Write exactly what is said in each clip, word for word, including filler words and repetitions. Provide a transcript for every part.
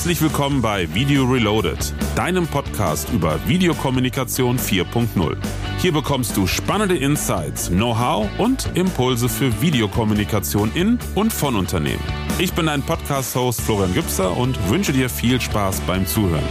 Herzlich willkommen bei Video Reloaded, deinem Podcast über Videokommunikation vier Punkt null. Hier bekommst du spannende Insights, Know-how und Impulse für Videokommunikation in und von Unternehmen. Ich bin dein Podcast-Host Florian Gübser und wünsche dir viel Spaß beim Zuhören.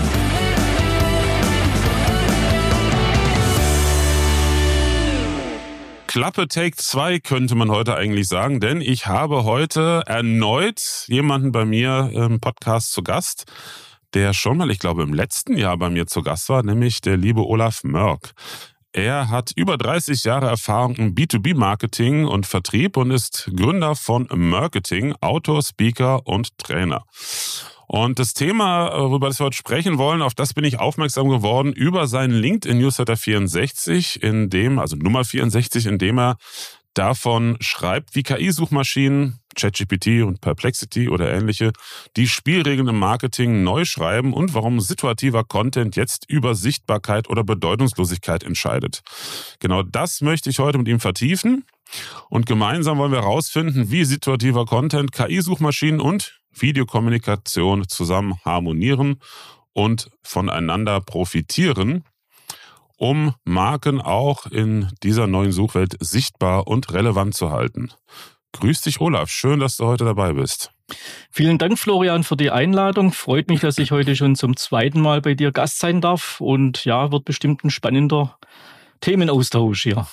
Klappe Take zwei könnte man heute eigentlich sagen, denn ich habe heute erneut jemanden bei mir im Podcast zu Gast, der schon mal, ich glaube, im letzten Jahr bei mir zu Gast war, nämlich der liebe Olaf Mörk. Er hat über dreißig Jahre Erfahrung im B zwei B Marketing und Vertrieb und ist Gründer von Mörketing, Autor, Speaker und Trainer. Und das Thema, worüber wir heute sprechen wollen, auf das bin ich aufmerksam geworden über seinen LinkedIn-Newsletter vierundsechzig, in dem, also Nummer vierundsechzig, in dem er davon schreibt, wie K I-Suchmaschinen, ChatGPT und Perplexity oder ähnliche, die Spielregeln im Marketing neu schreiben und warum situativer Content jetzt über Sichtbarkeit oder Bedeutungslosigkeit entscheidet. Genau das möchte ich heute mit ihm vertiefen und gemeinsam wollen wir herausfinden, wie situativer Content K I-Suchmaschinen und Videokommunikation zusammen harmonieren und voneinander profitieren, um Marken auch in dieser neuen Suchwelt sichtbar und relevant zu halten. Grüß dich, Olaf. Schön, dass du heute dabei bist. Vielen Dank, Florian, für die Einladung. Freut mich, dass ich heute schon zum zweiten Mal bei dir Gast sein darf. Und ja, wird bestimmt ein spannender Themenaustausch hier.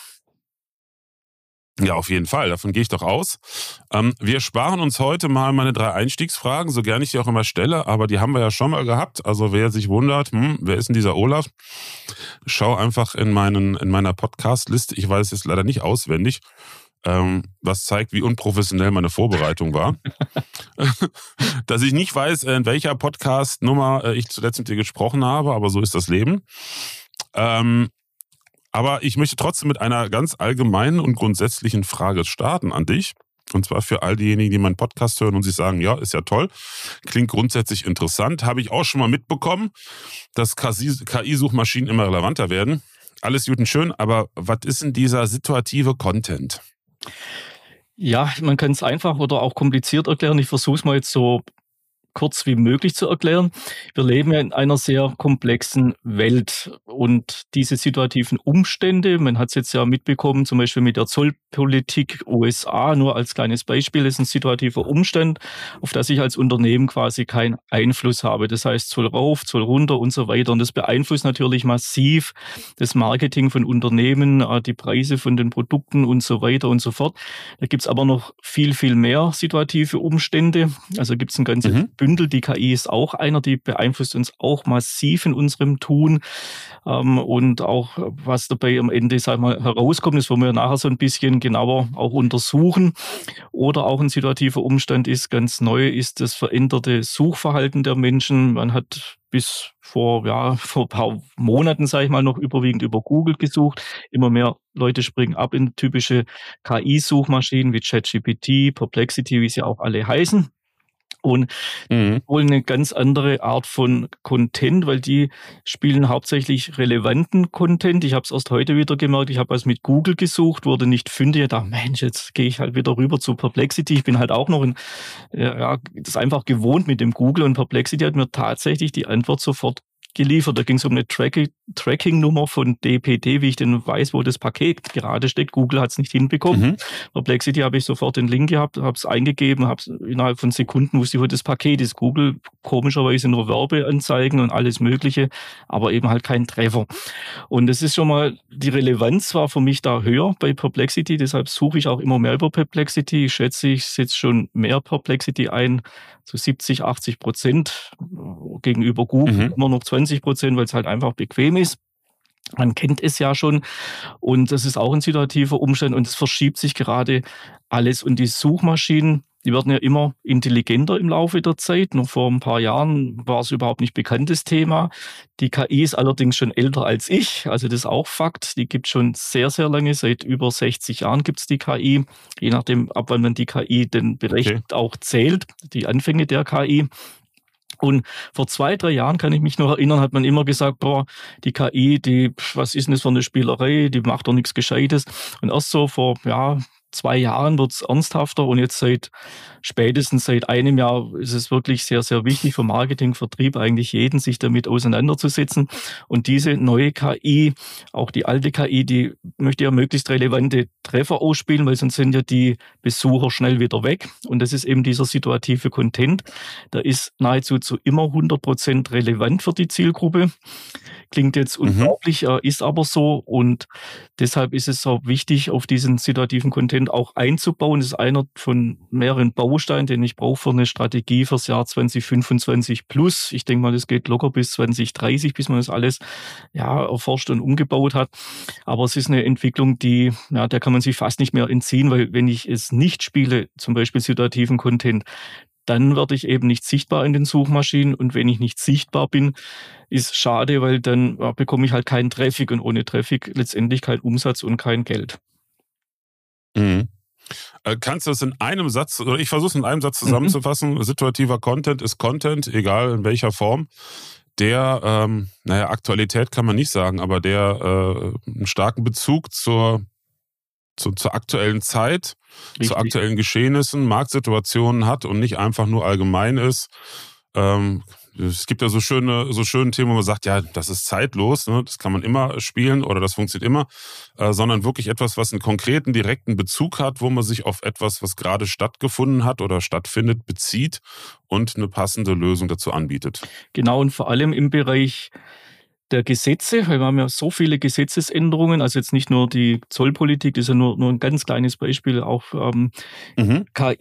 Ja, auf jeden Fall. Davon gehe ich doch aus. Ähm, wir sparen uns heute mal meine drei Einstiegsfragen, so gerne ich die auch immer stelle, aber die haben wir ja schon mal gehabt. Also wer sich wundert, hm, wer ist denn dieser Olaf? Schau einfach in meinen in meiner Podcast-Liste. Ich weiß es leider nicht auswendig, ähm, was zeigt, wie unprofessionell meine Vorbereitung war. Dass ich nicht weiß, in welcher Podcast-Nummer ich zuletzt mit dir gesprochen habe, aber so ist das Leben. Ähm, Aber ich möchte trotzdem mit einer ganz allgemeinen und grundsätzlichen Frage starten an dich. Und zwar für all diejenigen, die meinen Podcast hören und sich sagen, ja, ist ja toll, klingt grundsätzlich interessant. Habe ich auch schon mal mitbekommen, dass K I-Suchmaschinen immer relevanter werden. Alles gut und schön, aber was ist denn dieser situative Content? Ja, man kann es einfach oder auch kompliziert erklären. Ich versuche es mal jetzt so kurz wie möglich zu erklären. Wir leben ja in einer sehr komplexen Welt und diese situativen Umstände, man hat es jetzt ja mitbekommen, zum Beispiel mit der Zollpolitik U S A, nur als kleines Beispiel, ist ein situativer Umstand, auf das ich als Unternehmen quasi keinen Einfluss habe. Das heißt Zoll rauf, Zoll runter und so weiter. Und das beeinflusst natürlich massiv das Marketing von Unternehmen, die Preise von den Produkten und so weiter und so fort. Da gibt es aber noch viel, viel mehr situative Umstände. Also gibt es ein ganzes mhm. Bündel. Die K I ist auch einer, die beeinflusst uns auch massiv in unserem Tun. Ähm, und auch, was dabei am Ende, sag ich mal, herauskommt, das wollen wir nachher so ein bisschen genauer auch untersuchen. Oder auch ein situativer Umstand ist, ganz neu, ist das veränderte Suchverhalten der Menschen. Man hat bis vor, ja, vor ein paar Monaten, sage ich mal, noch überwiegend über Google gesucht. Immer mehr Leute springen ab in typische K I-Suchmaschinen wie ChatGPT, Perplexity, wie sie auch alle heißen. Und mhm. wohl eine ganz andere Art von Content, weil die spielen hauptsächlich relevanten Content. Ich habe es erst heute wieder gemerkt, ich habe was mit Google gesucht, wurde nicht fündig. Ich dachte, Mensch, jetzt gehe ich halt wieder rüber zu Perplexity. Ich bin halt auch noch in, ja, das einfach gewohnt mit dem Google, und Perplexity hat mir tatsächlich die Antwort sofort geliefert. Da ging es um eine Track- Tracking-Nummer von D P D, wie ich denn weiß, wo das Paket gerade steckt. Google hat es nicht hinbekommen. Mhm. Perplexity habe ich sofort den Link gehabt, habe es eingegeben, habe innerhalb von Sekunden wusste ich, wo das Paket ist. Google komischerweise nur Werbeanzeigen und alles Mögliche, aber eben halt kein Treffer. Und das ist schon mal, die Relevanz war für mich da höher bei Perplexity, deshalb suche ich auch immer mehr über Perplexity. Ich schätze, ich setze schon mehr Perplexity ein, so siebzig, achtzig Prozent gegenüber Google, mhm. immer noch zwanzig Prozent, weil es halt einfach bequem ist. Man kennt es ja schon, und das ist auch ein situativer Umstand, und es verschiebt sich gerade alles. Und die Suchmaschinen, die werden ja immer intelligenter im Laufe der Zeit. Noch vor ein paar Jahren war es überhaupt nicht bekanntes Thema. Die K I ist allerdings schon älter als ich, also das ist auch Fakt. Die gibt es schon sehr, sehr lange, seit über sechzig Jahren gibt es die K I. Je nachdem, ab wann man die K I denn berechnet okay. auch zählt, die Anfänge der K I. Und vor zwei, drei Jahren, kann ich mich noch erinnern, hat man immer gesagt, boah, die K I, die, was ist denn das für eine Spielerei, die macht doch nichts Gescheites. Und erst so vor, ja, zwei Jahren wird es ernsthafter und jetzt seit spätestens seit einem Jahr ist es wirklich sehr, sehr wichtig für Marketing, Vertrieb, eigentlich jeden, sich damit auseinanderzusetzen. Und diese neue K I, auch die alte K I, die möchte ja möglichst relevante Treffer ausspielen, weil sonst sind ja die Besucher schnell wieder weg. Und das ist eben dieser situative Content. Der ist nahezu zu immer hundert Prozent relevant für die Zielgruppe. Klingt jetzt unglaublich, mhm. ist aber so. Und deshalb ist es so wichtig, auf diesen situativen Content auch einzubauen. Das ist einer von mehreren Bausteinen, den ich brauche für eine Strategie fürs Jahr zwanzig fünfundzwanzig plus. Ich denke mal, das geht locker bis zwanzig dreißig, bis man das alles ja, erforscht und umgebaut hat. Aber es ist eine Entwicklung, die, ja, der kann man sich fast nicht mehr entziehen, weil wenn ich es nicht spiele, zum Beispiel situativen Content, dann werde ich eben nicht sichtbar in den Suchmaschinen. Und wenn ich nicht sichtbar bin, ist schade, weil dann ja, bekomme ich halt keinen Traffic und ohne Traffic letztendlich kein Umsatz und kein Geld. Mhm. Äh, kannst du das in einem Satz, oder ich versuche es in einem Satz zusammenzufassen, mhm. situativer Content ist Content, egal in welcher Form, der, ähm, naja, Aktualität kann man nicht sagen, aber der äh, einen starken Bezug zur Zu, zur aktuellen Zeit, Richtig. zu aktuellen Geschehnissen, Marktsituationen hat und nicht einfach nur allgemein ist. Ähm, es gibt ja so schöne, so schöne Themen, wo man sagt, ja, das ist zeitlos, ne? Das kann man immer spielen oder das funktioniert immer, äh, sondern wirklich etwas, was einen konkreten, direkten Bezug hat, wo man sich auf etwas, was gerade stattgefunden hat oder stattfindet, bezieht und eine passende Lösung dazu anbietet. Genau, und vor allem im Bereich der Gesetze, weil wir haben ja so viele Gesetzesänderungen, also jetzt nicht nur die Zollpolitik, das ist ja nur, nur ein ganz kleines Beispiel, auch ähm, mhm. K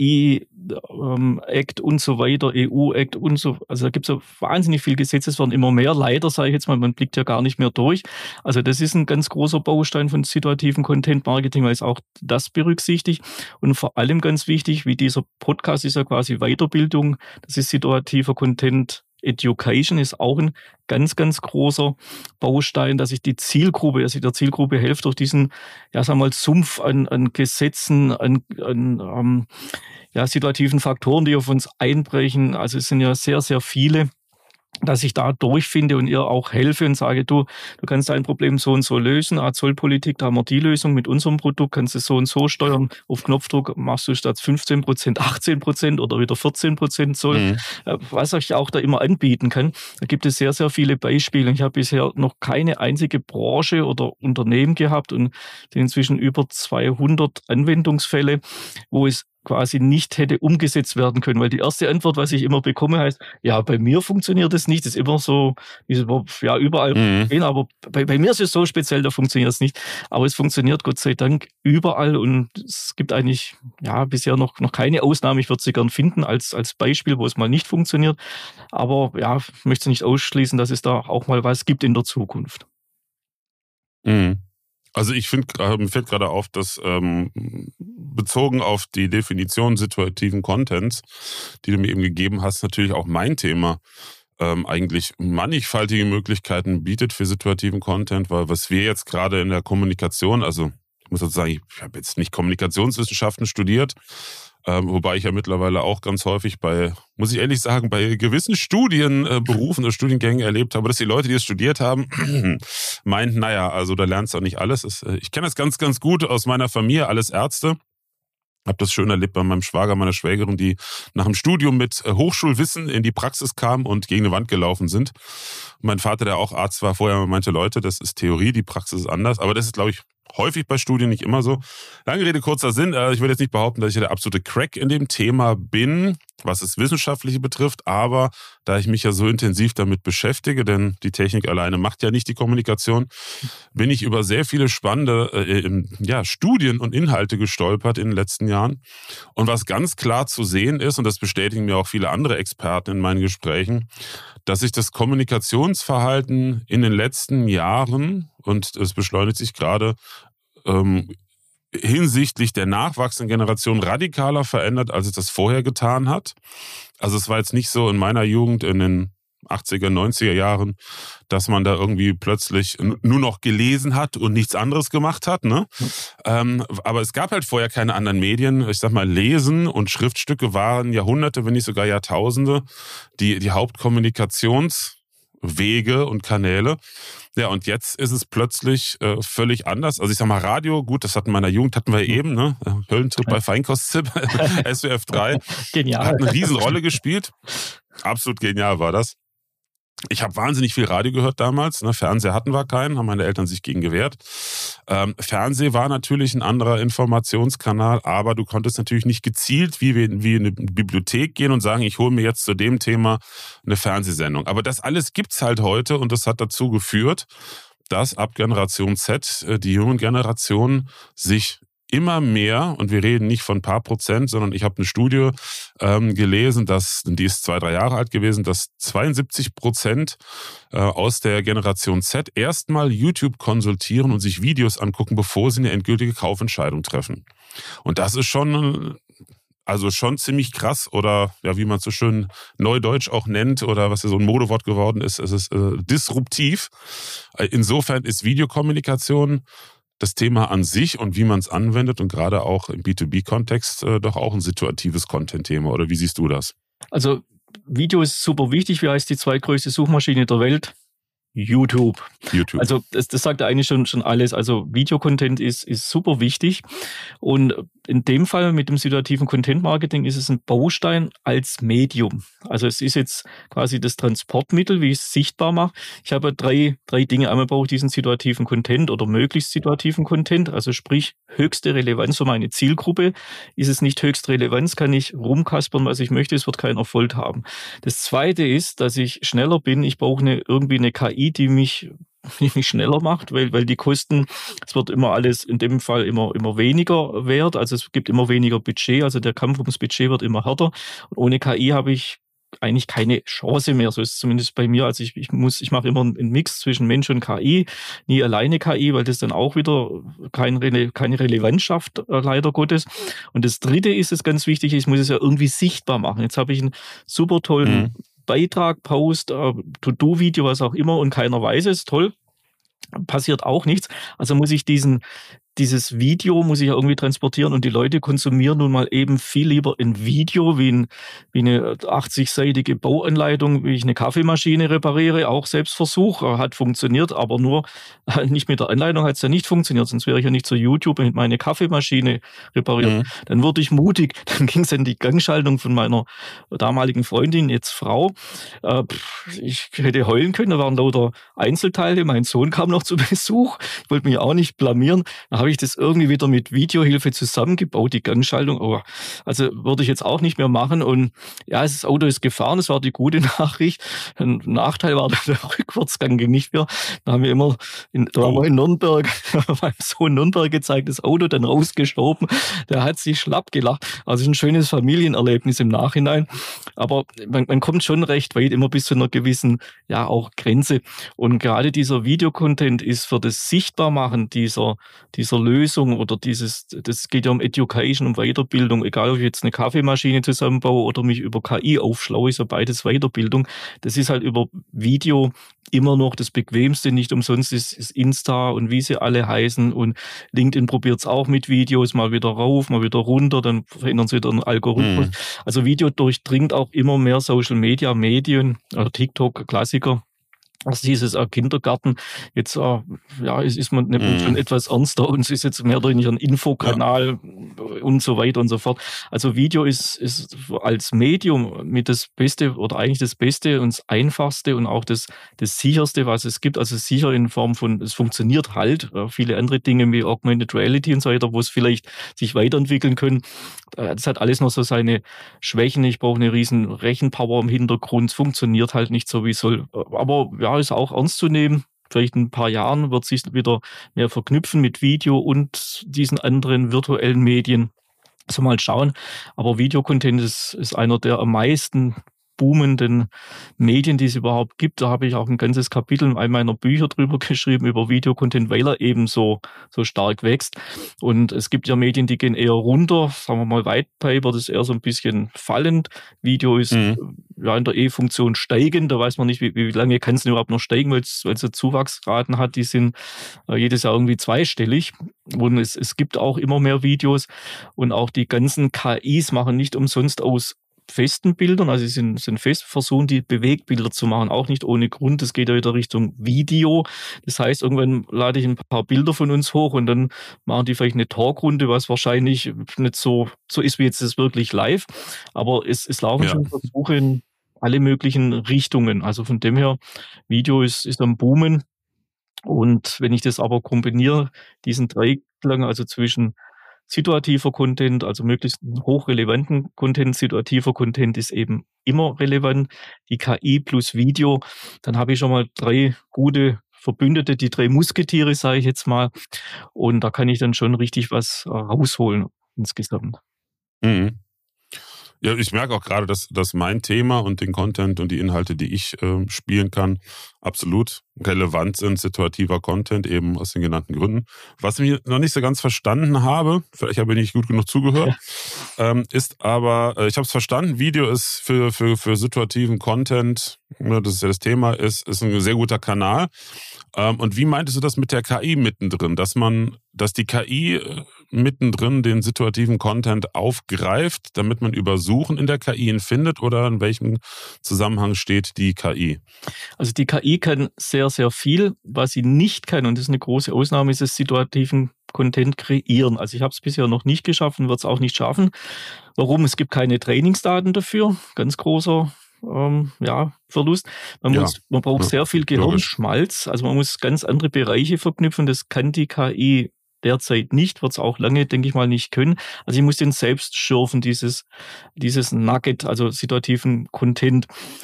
I-Act ähm, und so weiter, E U-Act und so, also da gibt es ja wahnsinnig viel Gesetze, es werden immer mehr, leider sage ich jetzt mal, man blickt ja gar nicht mehr durch. Also das ist ein ganz großer Baustein von situativen Content-Marketing, weil es auch das berücksichtigt und vor allem ganz wichtig, wie dieser Podcast ist ja quasi Weiterbildung, das ist situativer Content. Education ist auch ein ganz, ganz großer Baustein, dass ich die Zielgruppe, dass ich der Zielgruppe helfe durch diesen, ja, sagen wir mal, Sumpf an, an Gesetzen, an, an ähm, ja, situativen Faktoren, die auf uns einbrechen. Also es sind ja sehr, sehr viele, dass ich da durchfinde und ihr auch helfe und sage, du, du kannst dein Problem so und so lösen. Ah, Zollpolitik, da haben wir die Lösung mit unserem Produkt, kannst du so und so steuern. Auf Knopfdruck machst du statt fünfzehn Prozent achtzehn Prozent oder wieder vierzehn Prozent Zoll, mhm. was ich auch da immer anbieten kann. Da gibt es sehr, sehr viele Beispiele. Ich habe bisher noch keine einzige Branche oder Unternehmen gehabt und inzwischen über zweihundert Anwendungsfälle, wo es quasi nicht hätte umgesetzt werden können, weil die erste Antwort, was ich immer bekomme, heißt, ja, bei mir funktioniert das nicht, das ist immer so, ja, überall, mhm. aber bei, bei mir ist es so speziell, da funktioniert es nicht, aber es funktioniert Gott sei Dank überall und es gibt eigentlich, ja, bisher noch, noch keine Ausnahme, ich würde sie gern finden als, als Beispiel, wo es mal nicht funktioniert, aber ja, ich möchte nicht ausschließen, dass es da auch mal was gibt in der Zukunft. Mhm. Also ich finde, mir fällt gerade auf, dass ähm, bezogen auf die Definition situativen Contents, die du mir eben gegeben hast, natürlich auch mein Thema ähm, eigentlich mannigfaltige Möglichkeiten bietet für situativen Content, weil was wir jetzt gerade in der Kommunikation, also ich muss dazu sagen, ich habe jetzt nicht Kommunikationswissenschaften studiert, Ähm, wobei ich ja mittlerweile auch ganz häufig bei, muss ich ehrlich sagen, bei gewissen Studienberufen äh, oder Studiengängen erlebt habe, dass die Leute, die es studiert haben, meinten, naja, also da lernst du auch nicht alles. Das, äh, ich kenne das ganz, ganz gut aus meiner Familie, alles Ärzte. Habe das schön erlebt bei meinem Schwager, meiner Schwägerin, die nach dem Studium mit Hochschulwissen in die Praxis kamen und gegen eine Wand gelaufen sind. Und mein Vater, der auch Arzt war, vorher meinte, Leute, das ist Theorie, die Praxis ist anders. Aber das ist, glaube ich, häufig bei Studien, nicht immer so. Lange Rede, kurzer Sinn. Ich will jetzt nicht behaupten, dass ich der absolute Crack in dem Thema bin, was das Wissenschaftliche betrifft, aber da ich mich ja so intensiv damit beschäftige, denn die Technik alleine macht ja nicht die Kommunikation, bin ich über sehr viele spannende äh, ja, Studien und Inhalte gestolpert in den letzten Jahren. Und was ganz klar zu sehen ist, und das bestätigen mir auch viele andere Experten in meinen Gesprächen, dass sich das Kommunikationsverhalten in den letzten Jahren, und es beschleunigt sich gerade, ähm, hinsichtlich der nachwachsenden Generation radikaler verändert, als es das vorher getan hat. Also es war jetzt nicht so in meiner Jugend in den achtziger, neunziger Jahren, dass man da irgendwie plötzlich nur noch gelesen hat und nichts anderes gemacht hat, ne? Mhm. Ähm, aber es gab halt vorher keine anderen Medien. Ich sag mal, Lesen und Schriftstücke waren Jahrhunderte, wenn nicht sogar Jahrtausende, die, die Hauptkommunikations- Wege und Kanäle. Ja, und jetzt ist es plötzlich äh, völlig anders. Also ich sag mal, Radio, gut, das hatten wir in meiner Jugend, hatten wir eben, ne? Höllentrip bei Feinkostzip, S W F drei. Genial. Hat eine Riesenrolle gespielt. Absolut genial war das. Ich habe wahnsinnig viel Radio gehört damals. Ne? Fernseher hatten wir keinen, haben meine Eltern sich gegen gewehrt. Ähm, Fernseh war natürlich ein anderer Informationskanal, aber du konntest natürlich nicht gezielt wie, wie in eine Bibliothek gehen und sagen, ich hole mir jetzt zu dem Thema eine Fernsehsendung. Aber das alles gibt's halt heute und das hat dazu geführt, dass ab Generation Z äh, die jungen Generationen sich immer mehr, und wir reden nicht von ein paar Prozent, sondern ich habe eine Studie ähm, gelesen, dass, die ist zwei, drei Jahre alt gewesen, dass zweiundsiebzig Prozent äh, aus der Generation Z erstmal YouTube konsultieren und sich Videos angucken, bevor sie eine endgültige Kaufentscheidung treffen. Und das ist schon, also schon ziemlich krass oder ja, wie man es so schön neudeutsch auch nennt oder was ja so ein Modewort geworden ist, es ist äh, disruptiv. Insofern ist Videokommunikation das Thema an sich und wie man es anwendet und gerade auch im B zwei B-Kontext äh, doch auch ein situatives Content-Thema. Oder wie siehst du das? Also Video ist super wichtig. Wie heißt die zweitgrößte Suchmaschine der Welt? YouTube. YouTube. Also das, das sagt eigentlich schon, schon alles. Also Videocontent ist, ist super wichtig. Und in dem Fall mit dem situativen Content-Marketing ist es ein Baustein als Medium. Also es ist jetzt quasi das Transportmittel, wie ich es sichtbar mache. Ich habe drei, drei Dinge. Einmal brauche ich diesen situativen Content oder möglichst situativen Content. Also sprich höchste Relevanz für meine Zielgruppe. Ist es nicht höchst Relevanz, kann ich rumkaspern, was ich möchte. Es wird keinen Erfolg haben. Das Zweite ist, dass ich schneller bin. Ich brauche eine, irgendwie eine K I, die mich, die mich schneller macht, weil, weil die Kosten, es wird immer alles in dem Fall immer, immer weniger wert, also es gibt immer weniger Budget, also der Kampf ums Budget wird immer härter. Und ohne K I habe ich eigentlich keine Chance mehr, so ist es zumindest bei mir. Also ich, ich muss, ich mache immer einen Mix zwischen Mensch und K I, nie alleine K I, weil das dann auch wieder kein, keine Relevanz schafft, leider Gottes. Und das Dritte ist es ganz wichtig, ich muss es ja irgendwie sichtbar machen. Jetzt habe ich einen super tollen mhm. Beitrag, Post, äh, To-Do-Video, was auch immer und keiner weiß es, toll, passiert auch nichts. Also muss ich diesen, dieses Video muss ich ja irgendwie transportieren und die Leute konsumieren nun mal eben viel lieber ein Video wie, ein, wie eine achtzig-seitige Bauanleitung, wie ich eine Kaffeemaschine repariere, auch Selbstversuch, hat funktioniert, aber nur nicht mit der Anleitung hat es ja nicht funktioniert, sonst wäre ich ja nicht zu YouTube und meine Kaffeemaschine repariert. Mhm. Dann wurde ich mutig, dann ging es in die Gangschaltung von meiner damaligen Freundin, jetzt Frau. Ich hätte heulen können, da waren lauter Einzelteile, mein Sohn kam noch zu Besuch, ich wollte mich auch nicht blamieren, da habe ich das irgendwie wieder mit Videohilfe zusammengebaut, die Gangschaltung. Oh, also würde ich jetzt auch nicht mehr machen. Und ja, das Auto ist gefahren, das war die gute Nachricht. Ein Nachteil war, der Rückwärtsgang ging nicht mehr. Da haben wir immer, in, da waren wir in Nürnberg, meinem Sohn Nürnberg gezeigt, das Auto dann rausgeschoben. Der hat sich schlapp gelacht. Also ein schönes Familienerlebnis im Nachhinein. Aber man, man kommt schon recht weit, immer bis zu einer gewissen, ja, auch Grenze. Und gerade dieser Videocontent ist für das Sichtbarmachen dieser, dieser Lösung oder dieses, das geht ja um Education, um Weiterbildung, egal ob ich jetzt eine Kaffeemaschine zusammenbaue oder mich über K I aufschlaue, ist ja beides Weiterbildung. Das ist halt über Video immer noch das Bequemste, nicht umsonst ist, ist Insta und wie sie alle heißen und LinkedIn probiert es auch mit Videos, mal wieder rauf, mal wieder runter, dann verändern sie wieder einen Algorithmus. Mhm. Also Video durchdringt auch immer mehr Social Media, Medien, oder TikTok, Klassiker. Also dieses äh, Kindergarten, jetzt äh, ja, ist, ist man nimmt man mm. schon etwas ernster und es ist jetzt mehr oder weniger ein Infokanal ja. und so weiter und so fort. Also Video ist, ist als Medium mit das Beste oder eigentlich das Beste und das Einfachste und auch das, das Sicherste, was es gibt. Also sicher in Form von, es funktioniert halt. Äh, viele andere Dinge wie Augmented Reality und so weiter, wo es vielleicht sich weiterentwickeln können. Äh, das hat alles noch so seine Schwächen. Ich brauche eine riesen Rechenpower im Hintergrund. Es funktioniert halt nicht so, wie es soll. Aber ja, ist auch ernst zu nehmen. Vielleicht in ein paar Jahren wird sich wieder mehr verknüpfen mit Video und diesen anderen virtuellen Medien. Also mal schauen. Aber Videocontent ist, ist einer der am meisten boomenden Medien, die es überhaupt gibt. Da habe ich auch ein ganzes Kapitel in einem meiner Bücher drüber geschrieben, über Videocontent, weil er eben so, so stark wächst. Und es gibt ja Medien, die gehen eher runter, sagen wir mal White Paper, das ist eher so ein bisschen fallend. Video ist mhm. ja in der E-Funktion steigend, da weiß man nicht, wie, wie lange kann es denn überhaupt noch steigen, weil es, weil es Zuwachsraten hat, die sind äh, jedes Jahr irgendwie zweistellig. Und es, es gibt auch immer mehr Videos und auch die ganzen K Is machen nicht umsonst aus festen Bildern, also sie sind, sind fest versuchen, die Bewegbilder zu machen, auch nicht ohne Grund. Das geht ja wieder Richtung Video. Das heißt, irgendwann lade ich ein paar Bilder von uns hoch und dann machen die vielleicht eine Talkrunde, was wahrscheinlich nicht so, so ist wie jetzt das wirklich live. Aber es, es laufen Ja. schon Versuche in alle möglichen Richtungen. Also von dem her, Video ist, ist am Boomen. Und wenn ich das aber kombiniere, diesen Dreiklang, also zwischen situativer Content, also möglichst hochrelevanten Content, situativer Content ist eben immer relevant, die K I plus Video, dann habe ich schon mal drei gute Verbündete, die drei Musketiere, sage ich jetzt mal. Und da kann ich dann schon richtig was äh, rausholen insgesamt. Mhm. Ja, ich merke auch gerade, dass, dass mein Thema und den Content und die Inhalte, die ich äh, spielen kann, absolut relevant sind, situativer Content, eben aus den genannten Gründen. Was ich noch nicht so ganz verstanden habe, vielleicht habe ich nicht gut genug zugehört, ja. ähm, ist aber, äh, ich habe es verstanden, Video ist für, für, für situativen Content, ja, das ist ja das Thema, ist, ist ein sehr guter Kanal. Ähm, und wie meintest du das mit der K I mittendrin, dass man, dass die K I mittendrin den situativen Content aufgreift, damit man über Suchen in der K I ihn findet, oder in welchem Zusammenhang steht die K I? Also die K I kann sehr, sehr viel. Was sie nicht kann, und das ist eine große Ausnahme, ist es situativen Content kreieren. Also ich habe es bisher noch nicht geschafft und wird es auch nicht schaffen. Warum? Es gibt keine Trainingsdaten dafür. Ganz großer ähm, ja, Verlust. Man, Ja. muss, man braucht Ja. sehr viel Gehirnschmalz. Also man muss ganz andere Bereiche verknüpfen. Das kann die K I derzeit nicht, wird es auch lange, denke ich mal, nicht können. Also ich muss den selbst schürfen, dieses, dieses Nugget, also situativen Content.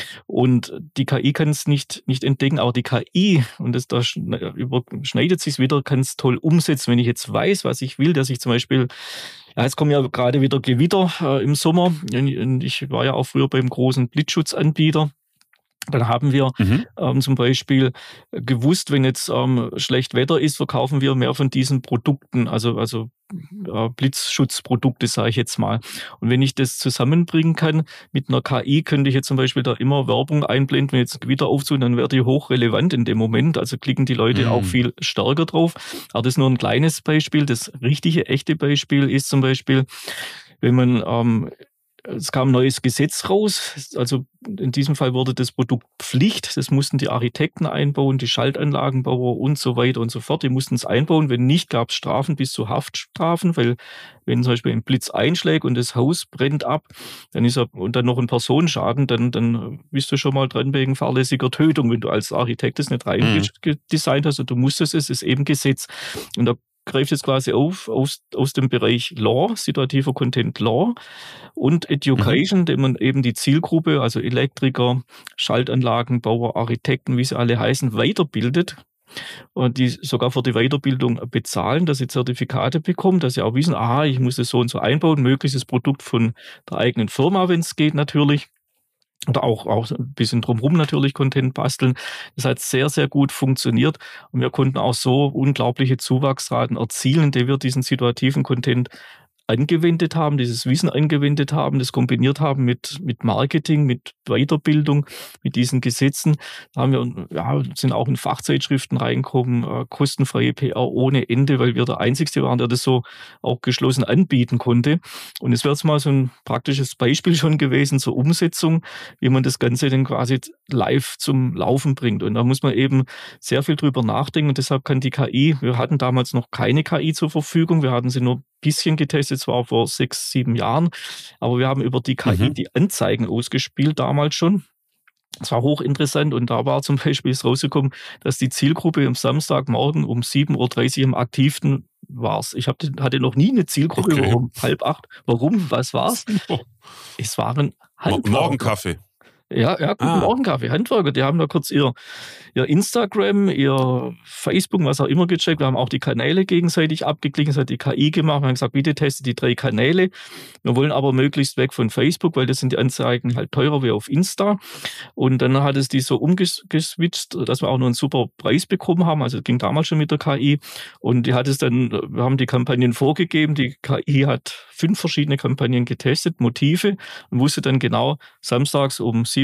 Und die K I kann es nicht, nicht entdecken, aber die K I, und das da überschneidet sich wieder, kann es toll umsetzen. Wenn ich jetzt weiß, was ich will, dass ich zum Beispiel, ja, jetzt kommen ja gerade wieder Gewitter äh, im Sommer. Und ich war ja auch früher beim großen Blitzschutzanbieter. Dann haben wir mhm. ähm, zum Beispiel gewusst, wenn jetzt ähm, schlecht Wetter ist, verkaufen wir mehr von diesen Produkten, also, also äh, Blitzschutzprodukte, sage ich jetzt mal. Und wenn ich das zusammenbringen kann mit einer K I, könnte ich jetzt zum Beispiel da immer Werbung einblenden, wenn jetzt Gewitter aufzieht, dann wäre die hochrelevant in dem Moment. Also klicken die Leute mhm. auch viel stärker drauf. Aber das ist nur ein kleines Beispiel. Das richtige, echte Beispiel ist zum Beispiel, wenn man ähm, es kam ein neues Gesetz raus, also in diesem Fall wurde das Produkt Pflicht, das mussten die Architekten einbauen, die Schaltanlagenbauer und so weiter und so fort, die mussten es einbauen, wenn nicht, gab es Strafen bis zu Haftstrafen, weil wenn zum Beispiel ein Blitz einschlägt und das Haus brennt ab, dann ist er, und dann noch ein Personenschaden, dann, dann bist du schon mal dran wegen fahrlässiger Tötung, wenn du als Architekt das nicht rein mhm. designt hast und du musstest es, ist eben Gesetz. Und da greift jetzt quasi auf aus, aus dem Bereich Law, situativer Content Law und Education, mhm. dem man eben die Zielgruppe, also Elektriker, Schaltanlagenbauer, Architekten, wie sie alle heißen, weiterbildet. Und die sogar für die Weiterbildung bezahlen, dass sie Zertifikate bekommen, dass sie auch wissen, aha, ich muss das so und so einbauen, möglichst das Produkt von der eigenen Firma, wenn es geht natürlich. Oder auch, auch ein bisschen drumherum natürlich Content basteln. Das hat sehr, sehr gut funktioniert. Und wir konnten auch so unglaubliche Zuwachsraten erzielen, indem wir diesen situativen Content angewendet haben, dieses Wissen angewendet haben, das kombiniert haben mit, mit Marketing, mit Weiterbildung, mit diesen Gesetzen. Da haben wir, ja, sind auch in Fachzeitschriften reingekommen, äh, kostenfreie P R ohne Ende, weil wir der Einzige waren, der das so auch geschlossen anbieten konnte. Und es wäre jetzt mal so ein praktisches Beispiel schon gewesen zur Umsetzung, wie man das Ganze dann quasi live zum Laufen bringt. Und da muss man eben sehr viel drüber nachdenken. Und deshalb kann die K I, wir hatten damals noch keine K I zur Verfügung, wir hatten sie nur bisschen getestet, zwar vor sechs, sieben Jahren, aber wir haben über die K I mhm. die Anzeigen ausgespielt damals schon. Das war hochinteressant und da war zum Beispiel ist rausgekommen, dass die Zielgruppe am Samstagmorgen um sieben Uhr dreißig am aktivsten war. Ich hab, hatte noch nie eine Zielgruppe okay. um halb acht. Warum? Was war's? Oh. Es waren Handwerker. Morgenkaffee. Ja, ja, guten ah. Morgen, Kaffee. Handwerker, die haben da kurz ihr, ihr Instagram, ihr Facebook, was auch immer gecheckt. Wir haben auch die Kanäle gegenseitig abgeglichen. Das hat die K I gemacht. Wir haben gesagt, bitte testet die drei Kanäle. Wir wollen aber möglichst weg von Facebook, weil das sind die Anzeigen halt teurer wie auf Insta. Und dann hat es die so umgeswitcht, dass wir auch noch einen super Preis bekommen haben. Also es ging damals schon mit der K I. Und die hat es dann, wir haben die Kampagnen vorgegeben. Die K I hat fünf verschiedene Kampagnen getestet, Motive, und wusste dann genau, samstags um sieben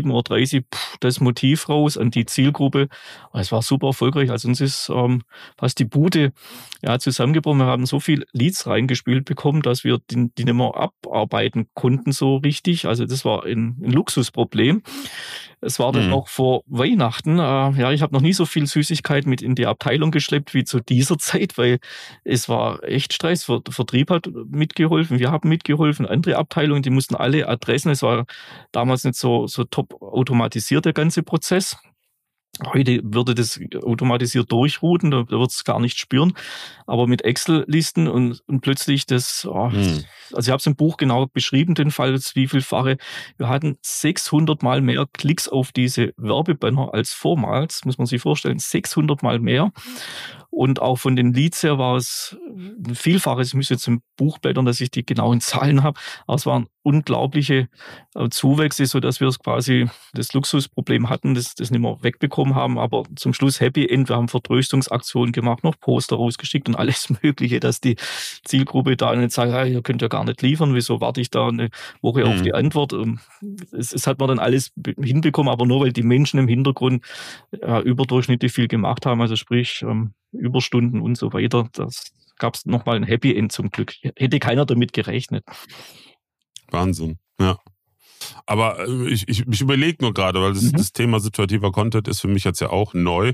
sieben Uhr dreißig pff, das Motiv raus an die Zielgruppe. Es war super erfolgreich. Also uns ist ähm, fast die Bude ja, zusammengebrochen. Wir haben so viel Leads reingespielt bekommen, dass wir die, die nicht mehr abarbeiten konnten so richtig. Also das war ein, ein Luxusproblem. Es war dann mhm. auch vor Weihnachten. Äh, ja, ich habe noch nie so viel Süßigkeit mit in die Abteilung geschleppt wie zu dieser Zeit, weil es war echt Stress. Der Vertrieb hat mitgeholfen, wir haben mitgeholfen, andere Abteilungen, die mussten alle Adressen. Es war damals nicht so, so top automatisiert, der ganze Prozess. Heute würde das automatisiert durchrouten, da wird es gar nicht spüren. Aber mit Excel-Listen und, und plötzlich das, oh, hm. also ich habe es im Buch genau beschrieben, den Fall, wie vielfache. Wir hatten sechshundert Mal mehr Klicks auf diese Werbebanner als vormals, muss man sich vorstellen, sechshundert Mal mehr. Und auch von den Leads her war es ein Vielfaches. Ich muss jetzt im Buch blättern, dass ich die genauen Zahlen habe. Aber es waren unglaubliche Zuwächse, sodass wir es quasi das Luxusproblem hatten, das, das nicht mehr wegbekommen haben. Aber zum Schluss Happy End. Wir haben Vertröstungsaktionen gemacht, noch Poster rausgeschickt und alles Mögliche, dass die Zielgruppe da nicht sagt, ah, ihr könnt ja gar nicht liefern. Wieso warte ich da eine Woche mhm. auf die Antwort? Es, es hat man dann alles hinbekommen, aber nur, weil die Menschen im Hintergrund ja, überdurchschnittlich viel gemacht haben. Also sprich, ähm, Überstunden und so weiter. Das gab es nochmal ein Happy End zum Glück. Hätte keiner damit gerechnet. Wahnsinn, ja. Aber ich, ich, ich überlege nur gerade, weil das, mhm. das Thema situativer Content ist für mich jetzt ja auch neu.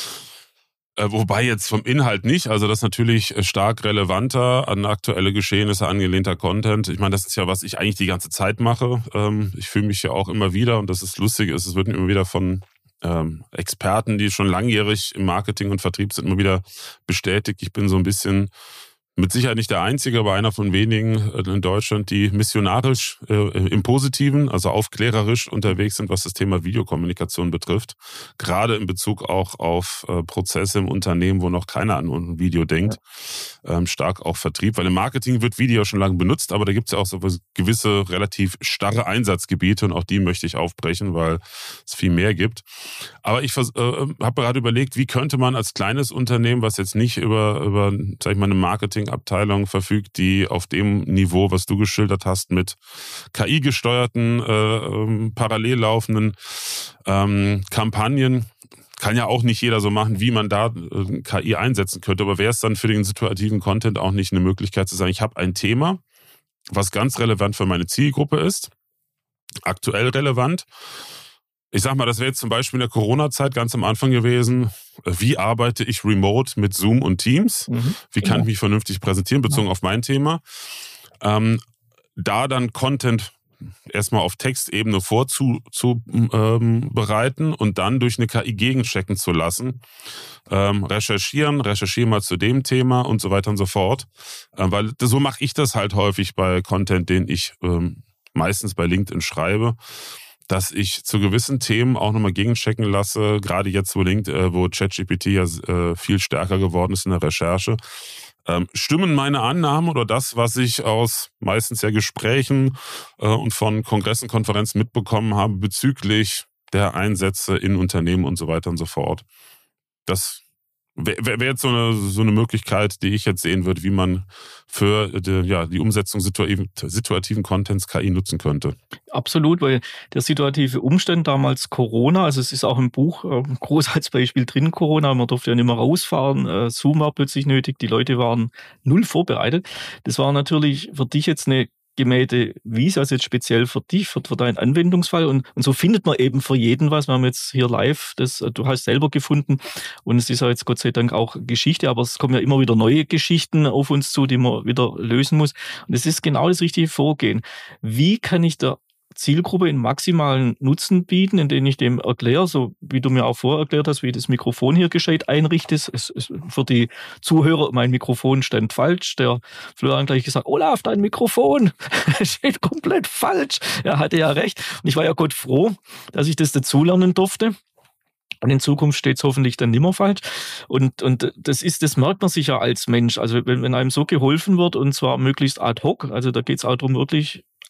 Äh, wobei jetzt vom Inhalt nicht, also das ist natürlich stark relevanter, an aktuelle Geschehnisse angelehnter Content. Ich meine, das ist ja, was ich eigentlich die ganze Zeit mache. Ähm, ich fühle mich ja auch immer wieder, und das ist lustig, ist, es wird immer wieder von ähm, Experten, die schon langjährig im Marketing und Vertrieb sind, immer wieder bestätigt. Ich bin so ein bisschen mit Sicherheit nicht der Einzige, aber einer von wenigen in Deutschland, die missionarisch äh, im Positiven, also aufklärerisch unterwegs sind, was das Thema Videokommunikation betrifft. Gerade in Bezug auch auf äh, Prozesse im Unternehmen, wo noch keiner an ein Video denkt. Ja. Ähm, stark auch Vertrieb, weil im Marketing wird Video schon lange benutzt, aber da gibt es ja auch so gewisse relativ starre Einsatzgebiete, und auch die möchte ich aufbrechen, weil es viel mehr gibt. Aber ich äh, habe gerade überlegt, wie könnte man als kleines Unternehmen, was jetzt nicht über, über sag ich mal, eine Marketing Abteilung verfügt, die auf dem Niveau, was du geschildert hast, mit K I-gesteuerten, äh, parallel laufenden ähm, Kampagnen, kann ja auch nicht jeder so machen, wie man da äh, K I einsetzen könnte, aber wäre es dann für den situativen Content auch nicht eine Möglichkeit zu sagen, ich habe ein Thema, was ganz relevant für meine Zielgruppe ist, aktuell relevant. Ich sag mal, das wäre jetzt zum Beispiel in der Corona-Zeit ganz am Anfang gewesen. Wie arbeite ich remote mit Zoom und Teams? Mhm. Wie kann ja. ich mich vernünftig präsentieren, bezogen ja. auf mein Thema? Ähm, da dann Content erstmal auf Textebene vorzubereiten ähm, und dann durch eine K I gegenchecken zu lassen. Ähm, recherchieren, recherchieren mal zu dem Thema und so weiter und so fort. Ähm, weil so mache ich das halt häufig bei Content, den ich ähm, meistens bei LinkedIn schreibe, dass ich zu gewissen Themen auch nochmal gegenchecken lasse, gerade jetzt, wo LinkedIn, wo ChatGPT ja äh, viel stärker geworden ist in der Recherche. Ähm, stimmen meine Annahmen oder das, was ich aus meistens ja Gesprächen äh, und von Kongressen, Konferenzen mitbekommen habe bezüglich der Einsätze in Unternehmen und so weiter und so fort. Das wäre wär jetzt so eine, so eine Möglichkeit, die ich jetzt sehen würde, wie man für die, ja, die Umsetzung situativen, situativen Contents K I nutzen könnte. Absolut, weil der situative Umstand damals Corona, also es ist auch im Buch äh, groß als Beispiel drin, Corona, man durfte ja nicht mehr rausfahren, äh, Zoom war plötzlich nötig, die Leute waren null vorbereitet. Das war natürlich für dich jetzt eine gemähte Wiese, also jetzt speziell für dich, für, für deinen Anwendungsfall. Und, und so findet man eben für jeden was. Wir haben jetzt hier live, das du hast selber gefunden, und es ist ja jetzt Gott sei Dank auch Geschichte, aber es kommen ja immer wieder neue Geschichten auf uns zu, die man wieder lösen muss. Und es ist genau das richtige Vorgehen. Wie kann ich da Zielgruppe in maximalen Nutzen bieten, indem ich dem erkläre, so wie du mir auch vorher erklärt hast, wie ich das Mikrofon hier gescheit einrichte. Es, es, für die Zuhörer, mein Mikrofon stand falsch. Der Florian gleich gesagt, Olaf, dein Mikrofon steht komplett falsch. Er hatte ja recht. Und ich war ja Gott froh, dass ich das dazulernen durfte. Und in Zukunft steht es hoffentlich dann nimmer falsch. Und, und das ist, das merkt man sich ja als Mensch. Also wenn, wenn einem so geholfen wird, und zwar möglichst ad hoc, also da geht es auch darum, wirklich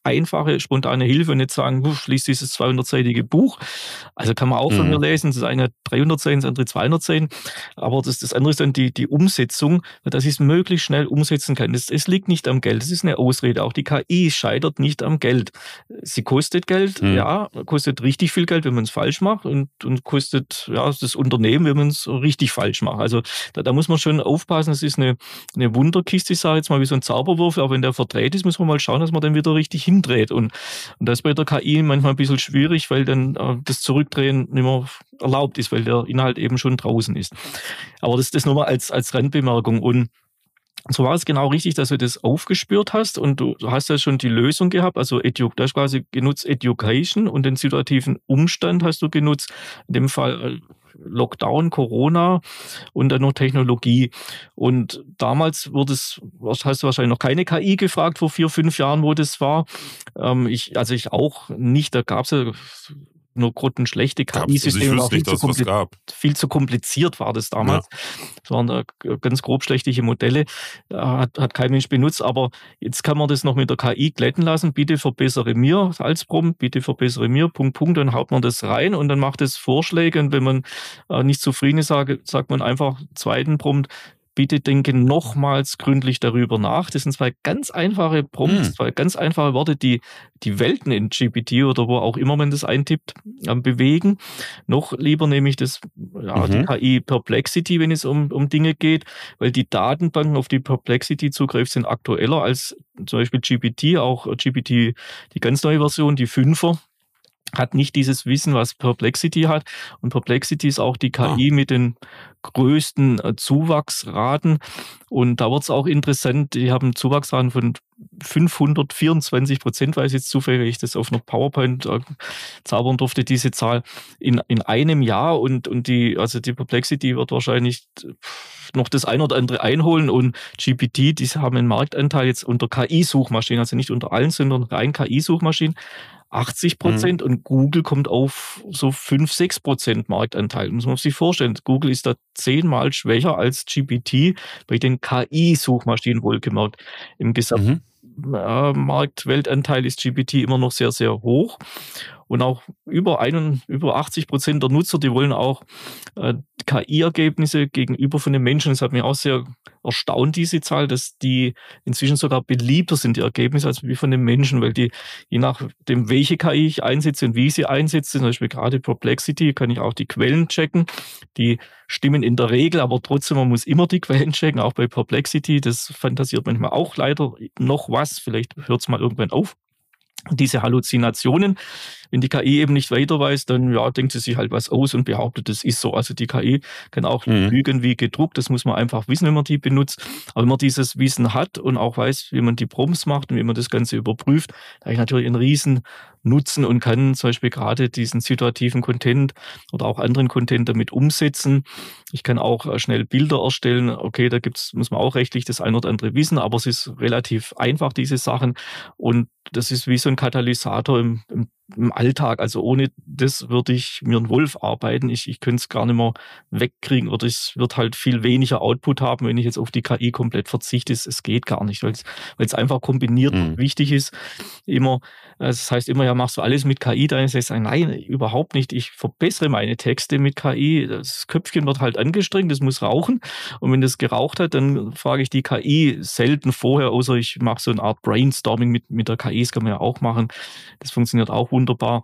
einfache, spontane Hilfe und nicht sagen, lies dieses zweihundertseitige Buch. Also kann man auch von mhm. mir lesen, das eine hat dreihundert Seiten, das andere zweihundert Seiten. Aber das, das andere ist dann die, die Umsetzung, dass ich es möglichst schnell umsetzen kann. Es, es liegt nicht am Geld, das ist eine Ausrede. Auch die K I scheitert nicht am Geld. Sie kostet Geld, mhm. ja, kostet richtig viel Geld, wenn man es falsch macht und, und kostet ja, das Unternehmen, wenn man es richtig falsch macht. Also da, da muss man schon aufpassen, es ist eine, eine Wunderkiste, ich sage jetzt mal wie so ein Zauberwurf, aber wenn der verdreht ist, muss man mal schauen, dass man den wieder richtig hindreht. Und, und das ist bei der K I manchmal ein bisschen schwierig, weil dann äh, das Zurückdrehen nicht mehr erlaubt ist, weil der Inhalt eben schon draußen ist. Aber das, das nur mal als, als Randbemerkung. Und so war es genau richtig, dass du das aufgespürt hast und du hast ja schon die Lösung gehabt, also Edu, du hast quasi genutzt Education und den situativen Umstand hast du genutzt, in dem Fall Lockdown, Corona und dann noch Technologie. Und damals wurde es, hast du wahrscheinlich noch keine K I gefragt, vor vier, fünf Jahren, wo das war. Ähm, ich, also ich auch nicht, da gab es ja nur grottenschlechte K I-Systeme, also viel, viel zu kompliziert war das damals. Ja. Das waren da ganz grobschlächtige Modelle, hat, hat kein Mensch benutzt, aber jetzt kann man das noch mit der K I glätten lassen, bitte verbessere mir als Prompt, bitte verbessere mir, Punkt, Punkt, dann haut man das rein und dann macht es Vorschläge und wenn man äh, nicht zufrieden ist, sagt, sagt man einfach zweiten Prompt, bitte denke nochmals gründlich darüber nach. Das sind zwei ganz einfache Prompts, hm. zwei ganz einfache Worte, die die Welten in G P T oder wo auch immer man das eintippt, äh, bewegen. Noch lieber nehme ich das, ja, mhm. die K I Perplexity, wenn es um, um Dinge geht, weil die Datenbanken, auf die Perplexity zugreift, sind aktueller als zum Beispiel G P T, auch G P T, die ganz neue Version, die Fünfer. Hat nicht dieses Wissen, was Perplexity hat. Und Perplexity ist auch die K I ah. mit den größten Zuwachsraten. Und da wird es auch interessant, die haben Zuwachsraten von fünfhundertvierundzwanzig Prozent, weiß ich jetzt zufällig, weil ich das auf einer PowerPoint äh, zaubern durfte, diese Zahl in, in einem Jahr. Und, und die, also die Perplexity wird wahrscheinlich noch das ein oder andere einholen. Und G P T, die haben einen Marktanteil jetzt unter K I-Suchmaschinen, also nicht unter allen, sondern rein K I-Suchmaschinen. achtzig Prozent mhm. und Google kommt auf so fünf, sechs Prozent Marktanteil. Muss man sich vorstellen. Google ist da zehnmal schwächer als G P T bei den K I-Suchmaschinen wohlgemerkt. Im gesamten mhm. äh, Marktweltanteil ist G P T immer noch sehr, sehr hoch. Und auch über, einen, über achtzig Prozent der Nutzer, die wollen auch äh, K I-Ergebnisse gegenüber von den Menschen. Das hat mich auch sehr erstaunt, diese Zahl, dass die inzwischen sogar beliebter sind, die Ergebnisse, als wie von den Menschen, weil die, je nachdem, welche K I ich einsetze und wie ich sie einsetze, zum Beispiel gerade Perplexity, kann ich auch die Quellen checken. Die stimmen in der Regel, aber trotzdem, man muss immer die Quellen checken, auch bei Perplexity. Das fantasiert manchmal auch leider noch was. Vielleicht hört es mal irgendwann auf. Diese Halluzinationen, wenn die K I eben nicht weiter weiß, dann ja, denkt sie sich halt was aus und behauptet, das ist so. Also die K I kann auch mhm. lügen wie gedruckt, das muss man einfach wissen, wenn man die benutzt. Aber wenn man dieses Wissen hat und auch weiß, wie man die Prompts macht und wie man das Ganze überprüft, da habe ich natürlich einen riesen Nutzen und kann zum Beispiel gerade diesen situativen Content oder auch anderen Content damit umsetzen. Ich kann auch schnell Bilder erstellen. Okay, da gibt's, muss man auch rechtlich das ein oder andere wissen, aber es ist relativ einfach, diese Sachen. Und das ist wie so ein Katalysator im, im, im Alltag. Also ohne das würde ich mir einen Wolf arbeiten. Ich, ich könnte es gar nicht mehr wegkriegen oder es wird halt viel weniger Output haben, wenn ich jetzt auf die K I komplett verzichte. Es, es geht gar nicht, weil es, weil es einfach kombiniert mhm. wichtig ist. Immer, das heißt immer, ja, machst du alles mit K I? Dann sage ich, nein, überhaupt nicht. Ich verbessere meine Texte mit K I. Das Köpfchen wird halt angestrengt, das muss rauchen. Und wenn das geraucht hat, dann frage ich die K I selten vorher, außer ich mache so eine Art Brainstorming mit, mit der K I. Das kann man ja auch machen. Das funktioniert auch wunderbar.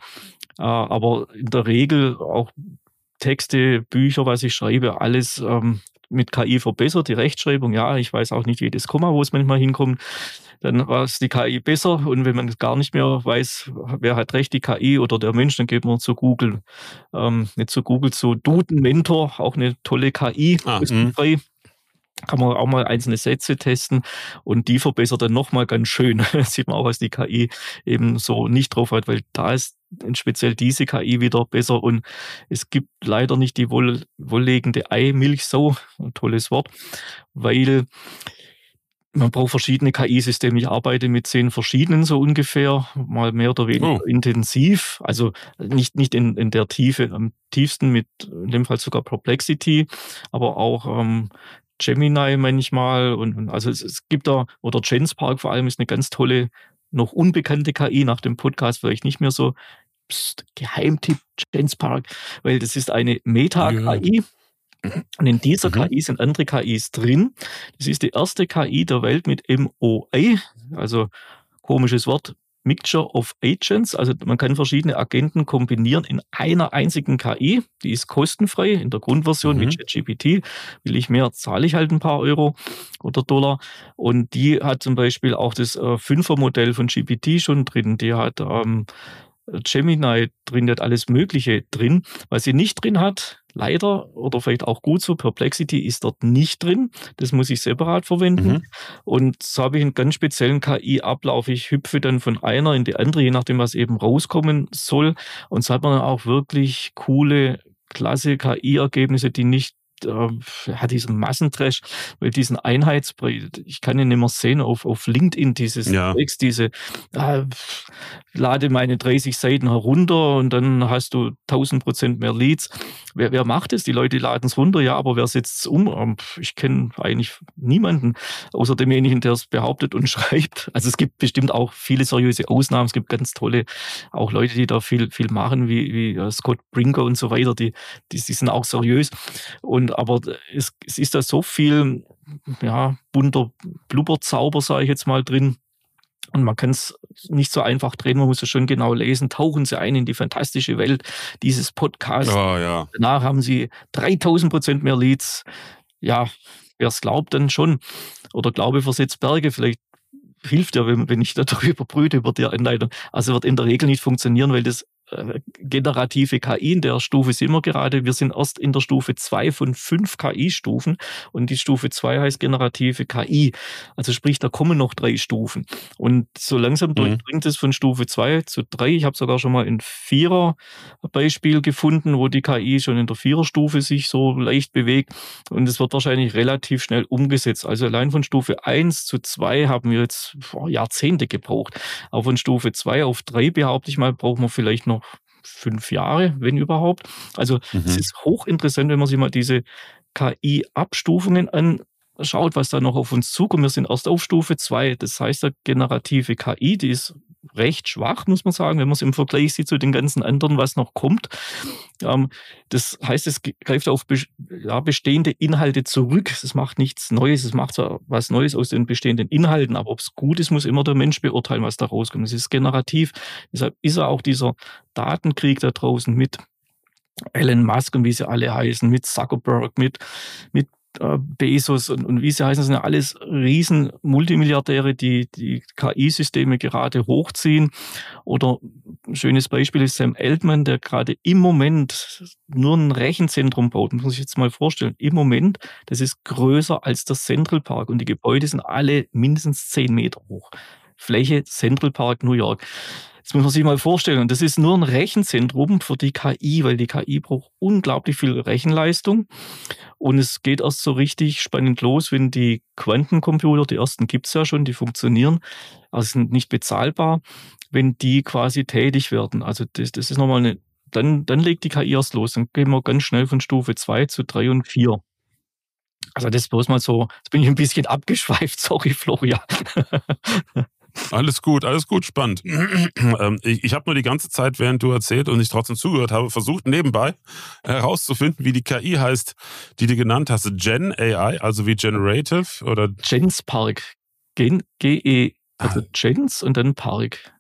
Aber in der Regel auch Texte, Bücher, was ich schreibe, alles ähm, mit K I verbessert. Die Rechtschreibung, ja, ich weiß auch nicht jedes Komma, wo es manchmal hinkommt. Dann war es die K I besser. Und wenn man gar nicht mehr weiß, wer hat recht, die K I oder der Mensch, dann geht man zu Google. Ähm, nicht zu Google, zu Duden Mentor, auch eine tolle K I, ah, kostenfrei. Kann man auch mal einzelne Sätze testen und die verbessert dann nochmal ganz schön. Das sieht man auch, was die K I eben so nicht drauf hat, weil da ist speziell diese K I wieder besser und es gibt leider nicht die wohl, wohllegende Ei-Milchsau, ein tolles Wort, weil man braucht verschiedene K I-Systeme. Ich arbeite mit zehn verschiedenen so ungefähr, mal mehr oder weniger oh. intensiv. Also nicht, nicht in, in der Tiefe, am tiefsten mit, in dem Fall sogar Perplexity, aber auch ähm, Gemini manchmal und, und also es, es gibt da, oder Genspark vor allem ist eine ganz tolle noch unbekannte K I, nach dem Podcast vielleicht nicht mehr so, Psst, Geheimtipp Genspark, weil das ist eine Meta-K I. Und in dieser mhm. K I sind andere K Is drin. Das ist die erste K I der Welt mit M O A, also komisches Wort, Mixture of Agents. Also man kann verschiedene Agenten kombinieren in einer einzigen K I. Die ist kostenfrei in der Grundversion mhm. mit ChatGPT. Will ich mehr, zahle ich halt ein paar Euro oder Dollar. Und die hat zum Beispiel auch das äh, Fünfer-Modell von G P T schon drin. Die hat ähm, Gemini drin, die hat alles Mögliche drin. Was sie nicht drin hat, leider, oder vielleicht auch gut so, Perplexity ist dort nicht drin. Das muss ich separat verwenden. Mhm. Und so habe ich einen ganz speziellen K I-Ablauf. Ich hüpfe dann von einer in die andere, je nachdem, was eben rauskommen soll. Und so hat man dann auch wirklich coole, klasse K I-Ergebnisse, die nicht hat diesen Massentrash, weil diesen Einheitsbrei, ich kann ihn nicht mehr sehen auf, auf LinkedIn, dieses ja. Text, diese äh, lade meine dreißig Seiten herunter und dann hast du tausend Prozent mehr Leads. Wer, wer macht es? Die Leute laden es runter, ja, aber wer setzt es um? Ich kenne eigentlich niemanden, außer demjenigen, der es behauptet und schreibt. Also es gibt bestimmt auch viele seriöse Ausnahmen, es gibt ganz tolle, auch Leute, die da viel, viel machen, wie, wie Scott Brinker und so weiter, die, die, die sind auch seriös. Und aber es, es ist da so viel, ja, bunter Blubberzauber, sage ich jetzt mal, drin. Und man kann es nicht so einfach drehen, man muss es schon genau lesen. Tauchen Sie ein in die fantastische Welt dieses Podcasts. Oh, ja. Danach haben Sie dreitausend Prozent mehr Leads. Ja, wer es glaubt, dann schon. Oder Glaube versetzt Berge. Vielleicht hilft ja, wenn, wenn ich darüber brüte, über die Anleitung. Also wird in der Regel nicht funktionieren, weil das generative K I, in der Stufe sind wir gerade. Wir sind erst in der Stufe zwei von fünf K I-Stufen und die Stufe zwei heißt generative K I. Also sprich, da kommen noch drei Stufen. Und so langsam mhm. durchdringt es von Stufe zwei zu drei. Ich habe sogar schon mal ein Vierer-Beispiel gefunden, wo die K I schon in der Vierer-Stufe sich so leicht bewegt und es wird wahrscheinlich relativ schnell umgesetzt. Also allein von Stufe eins zu zwei haben wir jetzt boah, Jahrzehnte gebraucht. Aber von Stufe zwei auf drei, behaupte ich mal, brauchen wir vielleicht noch fünf Jahre, wenn überhaupt. Also mhm. es ist hochinteressant, wenn man sich mal diese K I-Abstufungen anschaut, was da noch auf uns zukommt. Wir sind erst auf Stufe zwei. Das heißt, der generative K I, die ist recht schwach, muss man sagen, wenn man es im Vergleich sieht zu den ganzen anderen, was noch kommt. Ähm, das heißt, es greift auf be- ja, bestehende Inhalte zurück. Es macht nichts Neues, es macht zwar was Neues aus den bestehenden Inhalten, aber ob es gut ist, muss immer der Mensch beurteilen, was da rauskommt. Es ist generativ. Deshalb ist ja auch dieser Datenkrieg da draußen mit Elon Musk und wie sie alle heißen, mit Zuckerberg, mit, mit Bezos und, und wie sie heißen, das sind ja alles riesen Multimilliardäre, die die K I-Systeme gerade hochziehen. Oder ein schönes Beispiel ist Sam Altman, der gerade im Moment nur ein Rechenzentrum baut. Muss man sich jetzt mal vorstellen. Im Moment, das ist größer als der Central Park und die Gebäude sind alle mindestens zehn Meter hoch. Fläche Central Park New York. Das muss man sich mal vorstellen. Und das ist nur ein Rechenzentrum für die K I, weil die K I braucht unglaublich viel Rechenleistung. Und es geht erst so richtig spannend los, wenn die Quantencomputer, die ersten gibt's ja schon, die funktionieren, also sind nicht bezahlbar, wenn die quasi tätig werden. Also das, das ist nochmal eine, dann, dann legt die K I erst los. Dann gehen wir ganz schnell von Stufe zwei zu drei und vier. Also das bloß mal so, jetzt bin ich ein bisschen abgeschweift, sorry Florian. Alles gut, alles gut, spannend. Ich, ich habe nur die ganze Zeit, während du erzählt und ich trotzdem zugehört habe, versucht nebenbei herauszufinden, wie die K I heißt, die du genannt hast. Gen A I, also wie Generative oder? Genspark. Gen, G-E, also ah. Gens und dann Park.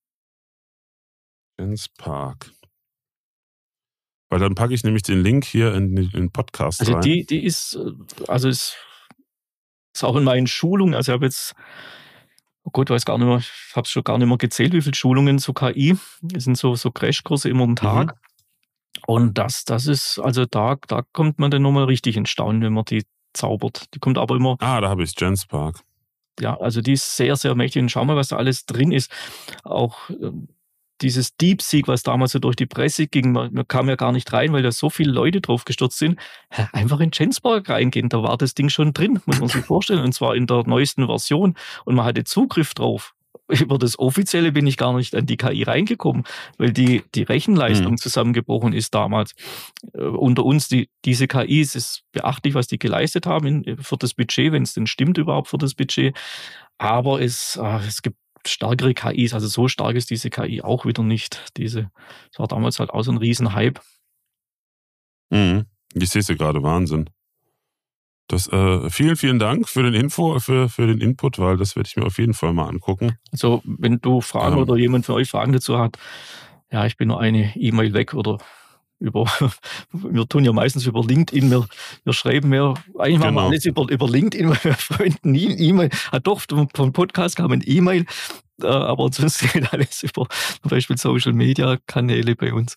Genspark. Weil dann packe ich nämlich den Link hier in den Podcast also rein. Also die, die ist, also ist, ist auch in meinen Schulungen, also ich habe jetzt oh Gott, weiß gar nicht mehr, ich habe es schon gar nicht mehr gezählt, wie viele Schulungen zu K I. Das sind so, so Crashkurse immer am Tag. Mhm. Und das, das ist, also da, da kommt man dann nochmal richtig ins Staunen, wenn man die zaubert. Die kommt aber immer. Ah, da habe ich Genspark. Ja, also die ist sehr, sehr mächtig. Und schau mal, was da alles drin ist. Auch ähm, dieses DeepSeek, was damals so durch die Presse ging, man, man kam ja gar nicht rein, weil da so viele Leute drauf gestürzt sind. Einfach in Genspark reingehen, da war das Ding schon drin, muss man sich vorstellen. Und zwar in der neuesten Version. Und man hatte Zugriff drauf. Über das Offizielle bin ich gar nicht an die K I reingekommen, weil die, die Rechenleistung mhm. zusammengebrochen ist damals. Äh, unter uns, die, diese K Is, es ist beachtlich, was die geleistet haben in, für das Budget, wenn es denn stimmt überhaupt für das Budget. Aber es, äh, es gibt stärkere K Is, also so stark ist diese K I auch wieder nicht. Diese, das war damals halt auch so ein Riesenhype. Mhm. Ich sehe es ja gerade, Wahnsinn. Das, äh, vielen, vielen Dank für den Info, für, für den Input, weil das werde ich mir auf jeden Fall mal angucken. Also wenn du Fragen ähm, oder jemand von euch Fragen dazu hat, ja, ich bin nur eine E-Mail weg oder über, wir tun ja meistens über LinkedIn, wir, wir schreiben ja, eigentlich machen genau. wir alles über, über LinkedIn, weil wir Freunden nie E-Mail, ah doch, vom Podcast kam ein E-Mail, äh, aber sonst geht alles über zum Beispiel Social Media Kanäle bei uns.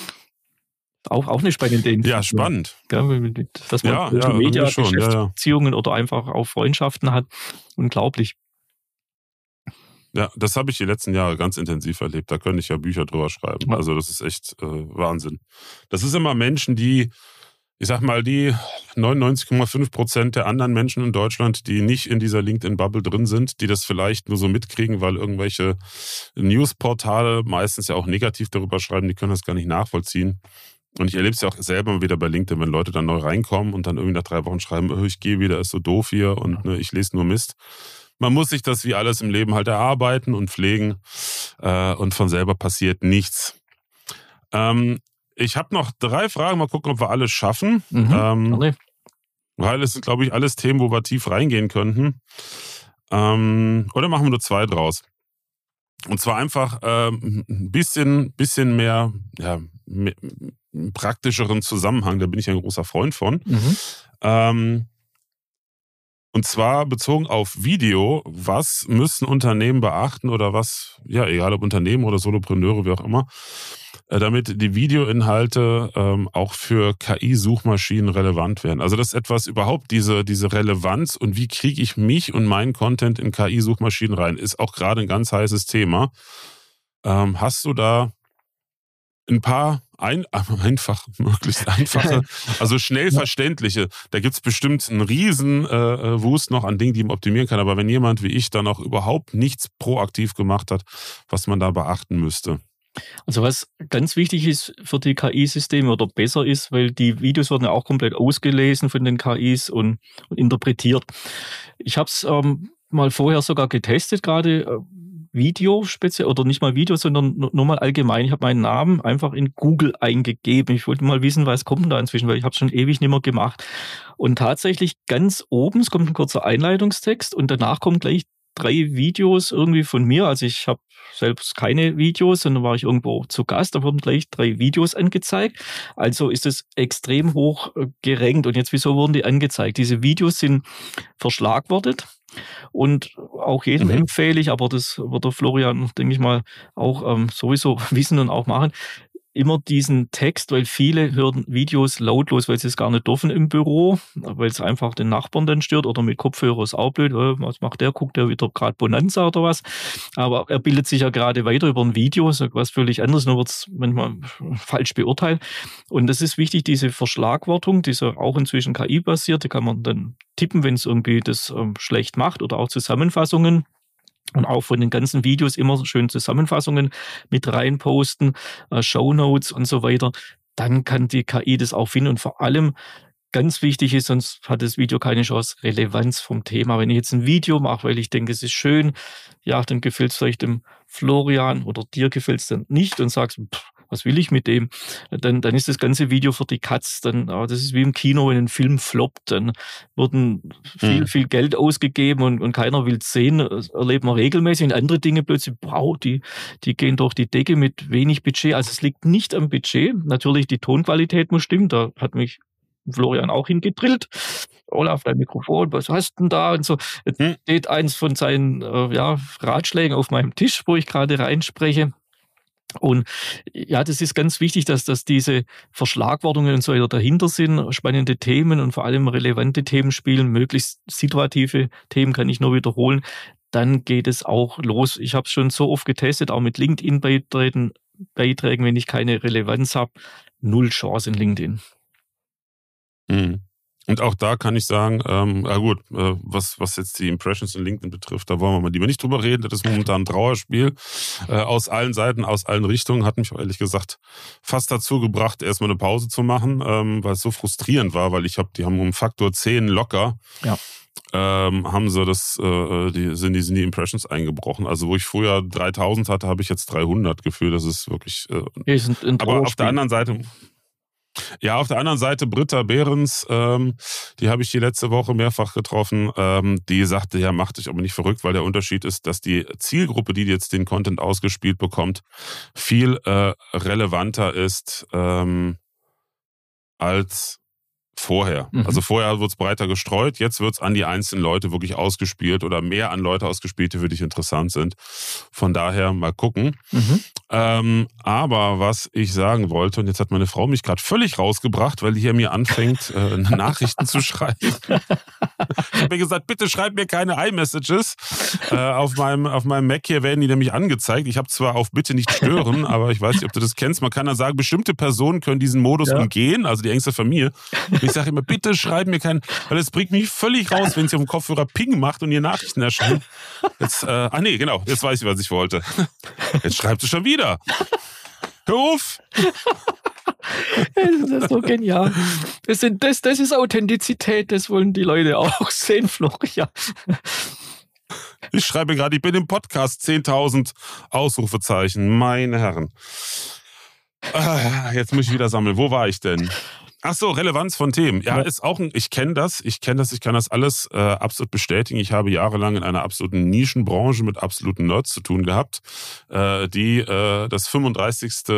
Auch, auch eine spannende Info. Ja, spannend. Ja, dass man ja, Social ja, Media, schon, Geschäftsbeziehungen ja, ja. oder einfach auch Freundschaften hat. Unglaublich. Ja, das habe ich die letzten Jahre ganz intensiv erlebt. Da könnte ich ja Bücher drüber schreiben. Ja. Also das ist echt äh, Wahnsinn. Das ist immer Menschen, die, ich sag mal, die neunundneunzig Komma fünf Prozent der anderen Menschen in Deutschland, die nicht in dieser LinkedIn-Bubble drin sind, die das vielleicht nur so mitkriegen, weil irgendwelche Newsportale meistens ja auch negativ darüber schreiben, die können das gar nicht nachvollziehen. Und ich erlebe es ja auch selber mal wieder bei LinkedIn, wenn Leute dann neu reinkommen und dann irgendwie nach drei Wochen schreiben, oh, ich gehe wieder, ist so doof hier und ne, ich lese nur Mist. Man muss sich das wie alles im Leben halt erarbeiten und pflegen äh, und von selber passiert nichts. Ähm, ich habe noch drei Fragen, mal gucken, ob wir alles schaffen. Mhm, ähm, okay. Weil es sind, glaube ich, alles Themen, wo wir tief reingehen könnten. Ähm, oder machen wir nur zwei draus. Und zwar einfach ähm, ein bisschen, bisschen mehr, ja, mehr, praktischeren Zusammenhang, da bin ich ein großer Freund von. Mhm. Ähm, und zwar bezogen auf Video, was müssen Unternehmen beachten oder was, ja, egal ob Unternehmen oder Solopreneure, wie auch immer, äh, damit die Videoinhalte ähm, auch für K I-Suchmaschinen relevant werden. Also das ist etwas überhaupt, diese, diese Relevanz und wie kriege ich mich und meinen Content in K I-Suchmaschinen rein, ist auch gerade ein ganz heißes Thema. Ähm, hast du da ein paar ein, einfach, möglichst einfache, also schnell verständliche. Da gibt es bestimmt einen riesen äh, Wust noch an Dingen, die man optimieren kann. Aber wenn jemand wie ich dann auch überhaupt nichts proaktiv gemacht hat, was man da beachten müsste. Also was ganz wichtig ist für die K I-Systeme oder besser ist, weil die Videos werden ja auch komplett ausgelesen von den K Is und, und interpretiert. Ich habe es ähm, mal vorher sogar getestet, gerade äh, Video speziell, oder nicht mal Video, sondern nur mal allgemein. Ich habe meinen Namen einfach in Google eingegeben. Ich wollte mal wissen, was kommt da inzwischen, weil ich habe es schon ewig nicht mehr gemacht. Und tatsächlich ganz oben, es kommt ein kurzer Einleitungstext und danach kommen gleich drei Videos irgendwie von mir. Also ich habe selbst keine Videos, sondern war ich irgendwo zu Gast. Da wurden gleich drei Videos angezeigt. Also ist es extrem hoch äh, gerankt. Und jetzt, wieso wurden die angezeigt? Diese Videos sind verschlagwortet. Und auch jedem mhm. empfehle ich, aber das wird der Florian, denke ich mal, auch ähm, sowieso wissen und auch machen, immer diesen Text, weil viele hören Videos lautlos, weil sie es gar nicht dürfen im Büro, weil es einfach den Nachbarn dann stört oder mit Kopfhörer ist auch blöd. Was macht der? Guckt der wieder gerade Bonanza oder was? Aber er bildet sich ja gerade weiter über ein Video, sagt was völlig anderes, nur wird es manchmal falsch beurteilt. Und das ist wichtig, diese Verschlagwortung, die ist ja auch inzwischen K I-basiert, die kann man dann tippen, wenn es irgendwie das ähm, schlecht macht oder auch Zusammenfassungen. Und auch von den ganzen Videos immer schön Zusammenfassungen mit reinposten, äh, Shownotes und so weiter. Dann kann die K I das auch finden. Und vor allem ganz wichtig ist, sonst hat das Video keine Chance, Relevanz vom Thema. Wenn ich jetzt ein Video mache, weil ich denke, es ist schön, ja, dann gefällt es vielleicht dem Florian oder dir gefällt es dann nicht und sagst, pff, was will ich mit dem? Dann, dann ist das ganze Video für die Katz. Dann, das ist wie im Kino, wenn ein Film floppt. Dann wurden viel, mhm. viel Geld ausgegeben und, und keiner will es sehen. Das erlebt man regelmäßig. Und andere Dinge plötzlich, wow, die, die gehen durch die Decke mit wenig Budget. Also es liegt nicht am Budget. Natürlich, die Tonqualität muss stimmen. Da hat mich Florian auch hingedrillt. Olaf, dein Mikrofon, was hast du denn da? Und so. Jetzt hm. steht eins von seinen äh, ja, Ratschlägen auf meinem Tisch, wo ich gerade reinspreche. Und ja, das ist ganz wichtig, dass, dass diese Verschlagwortungen und so weiter dahinter sind, spannende Themen und vor allem relevante Themen spielen, möglichst situative Themen, kann ich nur wiederholen. Dann geht es auch los. Ich habe es schon so oft getestet, auch mit LinkedIn-Beiträgen, Beiträgen, wenn ich keine Relevanz habe, null Chance in LinkedIn. Mhm. Und auch da kann ich sagen, ähm, na gut, äh, was, was jetzt die Impressions in LinkedIn betrifft, da wollen wir mal lieber nicht drüber reden. Das ist momentan ein Trauerspiel äh, aus allen Seiten, aus allen Richtungen. Hat mich auch ehrlich gesagt fast dazu gebracht, erstmal eine Pause zu machen, ähm, weil es so frustrierend war, weil ich habe, die haben um Faktor zehn locker. Ja. Ähm, haben sie das, äh, die, sind, die, sind die Impressions eingebrochen. Also wo ich früher dreitausend hatte, habe ich jetzt dreihundert Gefühl. Das ist wirklich... Äh, ja, ist ein, ein aber auf der anderen Seite... Ja, auf der anderen Seite Britta Behrens, ähm, die habe ich die letzte Woche mehrfach getroffen, ähm, die sagte, ja, mach dich aber nicht verrückt, weil der Unterschied ist, dass die Zielgruppe, die jetzt den Content ausgespielt bekommt, viel äh, relevanter ist ähm, als vorher. Mhm. Also vorher wird es breiter gestreut, jetzt wird es an die einzelnen Leute wirklich ausgespielt oder mehr an Leute ausgespielt, die für dich interessant sind. Von daher mal gucken. Mhm. Ähm, aber was ich sagen wollte, und jetzt hat meine Frau mich gerade völlig rausgebracht, weil die hier mir anfängt, äh, Nachrichten zu schreiben. Ich habe mir gesagt, bitte schreib mir keine iMessages. Äh, auf meinem, auf meinem Mac hier werden die nämlich angezeigt. Ich habe zwar auf Bitte nicht stören, aber ich weiß nicht, ob du das kennst. Man kann dann sagen, bestimmte Personen können diesen Modus Ja. umgehen, also die engste Familie. Und ich sage immer, bitte schreib mir keinen, weil es bringt mich völlig raus, wenn sie auf dem Kopfhörer Ping macht und ihr Nachrichten erscheinen. Jetzt, äh, ah nee, genau, jetzt weiß ich, was ich wollte. Jetzt schreibt sie schon wieder. Hör auf! Das ist so genial. Das, sind, das, das ist Authentizität, das wollen die Leute auch sehen, Florian. Ich schreibe gerade, ich bin im Podcast, zehntausend Ausrufezeichen, meine Herren. Ah, jetzt muss ich wieder sammeln. Wo war ich denn? Ach so, Relevanz von Themen. Ja, ist auch ein, ich kenne das, ich kenne das, ich kann das alles äh, absolut bestätigen. Ich habe jahrelang in einer absoluten Nischenbranche mit absoluten Nerds zu tun gehabt, äh, die äh, das fünfunddreißigste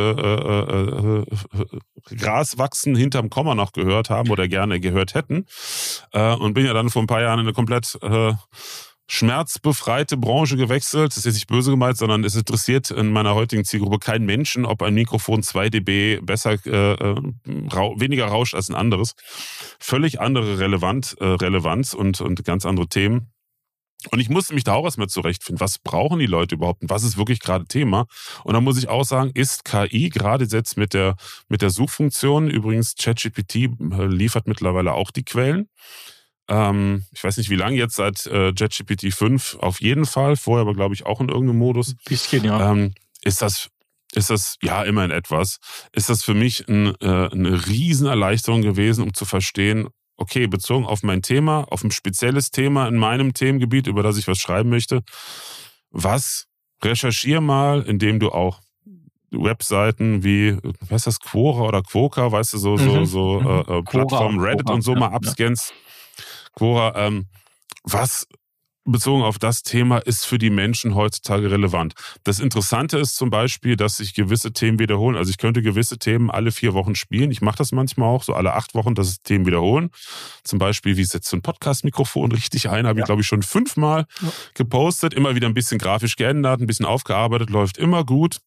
Äh, äh, Graswachsen hinterm Komma noch gehört haben oder gerne gehört hätten. Äh, und bin ja dann vor ein paar Jahren in eine komplett äh, schmerzbefreite Branche gewechselt. Das ist jetzt nicht böse gemeint, sondern es interessiert in meiner heutigen Zielgruppe keinen Menschen, ob ein Mikrofon zwei Dezibel besser, äh, rau, weniger rauscht als ein anderes. Völlig andere Relevant, äh, Relevanz und, und ganz andere Themen. Und ich musste mich da auch erstmal zurechtfinden. Was brauchen die Leute überhaupt und was ist wirklich gerade Thema? Und da muss ich auch sagen, ist K I gerade jetzt mit der, mit der Suchfunktion, übrigens ChatGPT liefert mittlerweile auch die Quellen. Ähm, ich weiß nicht, wie lange jetzt, seit äh, ChatGPT fünf auf jeden Fall, vorher aber glaube ich auch in irgendeinem Modus. Ein bisschen, ja. Ähm, ist das, ist das, ja, immerhin etwas, ist das für mich ein, äh, eine Riesenerleichterung gewesen, um zu verstehen, okay, bezogen auf mein Thema, auf ein spezielles Thema in meinem Themengebiet, über das ich was schreiben möchte, was, recherchier mal, indem du auch Webseiten wie, was heißt das, Quora oder Quokka, weißt du, so, so, so Mhm. äh, Plattformen, Quora, Reddit Quora, und so ja, mal abscannst. Quora, ähm, was bezogen auf das Thema ist für die Menschen heutzutage relevant. Das Interessante ist zum Beispiel, dass sich gewisse Themen wiederholen. Also ich könnte gewisse Themen alle vier Wochen spielen. Ich mache das manchmal auch, so alle acht Wochen, dass es Themen wiederholen. Zum Beispiel, wie setzt du ein Podcast-Mikrofon richtig ein? Habe Ja. ich, glaube ich, schon fünfmal Ja. gepostet. Immer wieder ein bisschen grafisch geändert, ein bisschen aufgearbeitet, läuft immer gut.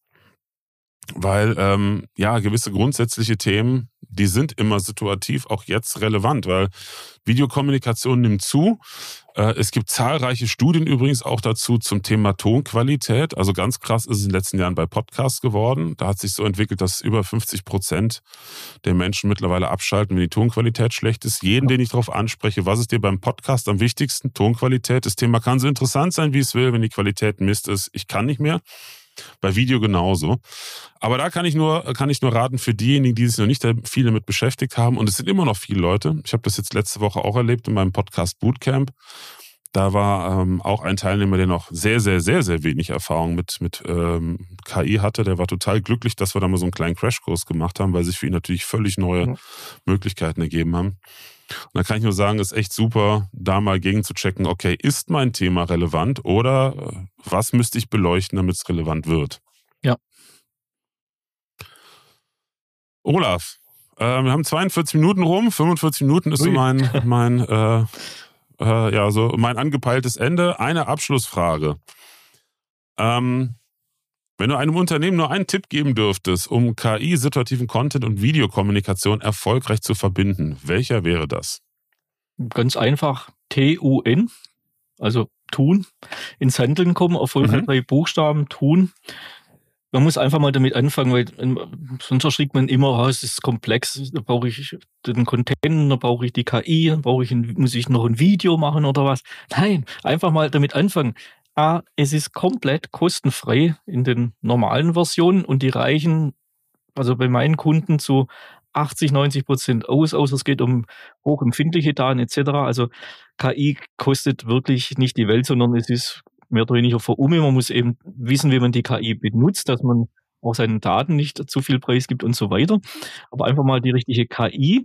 Weil, ähm, ja, gewisse grundsätzliche Themen, die sind immer situativ auch jetzt relevant, weil Videokommunikation nimmt zu. Äh, es gibt zahlreiche Studien übrigens auch dazu zum Thema Tonqualität. Also ganz krass ist es in den letzten Jahren bei Podcasts geworden. Da hat sich so entwickelt, dass über fünfzig Prozent der Menschen mittlerweile abschalten, wenn die Tonqualität schlecht ist. Jeden, den ich darauf anspreche, was ist dir beim Podcast am wichtigsten? Tonqualität. Das Thema kann so interessant sein, wie es will. Wenn die Qualität Mist ist, ich kann nicht mehr. Bei Video genauso. Aber da kann ich nur, kann ich nur raten für diejenigen, die sich noch nicht viel damit beschäftigt haben. Und es sind immer noch viele Leute. Ich habe das jetzt letzte Woche auch erlebt in meinem Podcast Bootcamp. Da war ähm, auch ein Teilnehmer, der noch sehr, sehr, sehr, sehr wenig Erfahrung mit, mit ähm, K I hatte. Der war total glücklich, dass wir da mal so einen kleinen Crashkurs gemacht haben, weil sich für ihn natürlich völlig neue ja. Möglichkeiten ergeben haben. Und da kann ich nur sagen, ist echt super, da mal gegen zu checken, okay, ist mein Thema relevant oder was müsste ich beleuchten, damit es relevant wird? Ja. Olaf, äh, wir haben zweiundvierzig Minuten rum, fünfundvierzig Minuten ist so mein, mein, äh, äh, ja, so mein angepeiltes Ende. Eine Abschlussfrage. Ähm, Wenn du einem Unternehmen nur einen Tipp geben dürftest, um K I, situativen Content und Videokommunikation erfolgreich zu verbinden, welcher wäre das? Ganz einfach T U N, also tun, ins Handeln kommen, erfolgreich mhm. drei Buchstaben, tun. Man muss einfach mal damit anfangen, weil sonst erschrickt man immer, oh, es ist komplex, da brauche ich den Content, da brauche ich die K I, dann brauche ich ein, muss ich noch ein Video machen oder was. Nein, einfach mal damit anfangen. Ah, es ist komplett kostenfrei in den normalen Versionen und die reichen, also bei meinen Kunden zu achtzig, neunzig Prozent aus, außer es geht um hochempfindliche Daten et cetera. Also K I kostet wirklich nicht die Welt, sondern es ist mehr oder weniger verumme. Man muss eben wissen, wie man die K I benutzt, dass man auch seinen Daten nicht zu viel preisgibt und so weiter. Aber einfach mal die richtige K I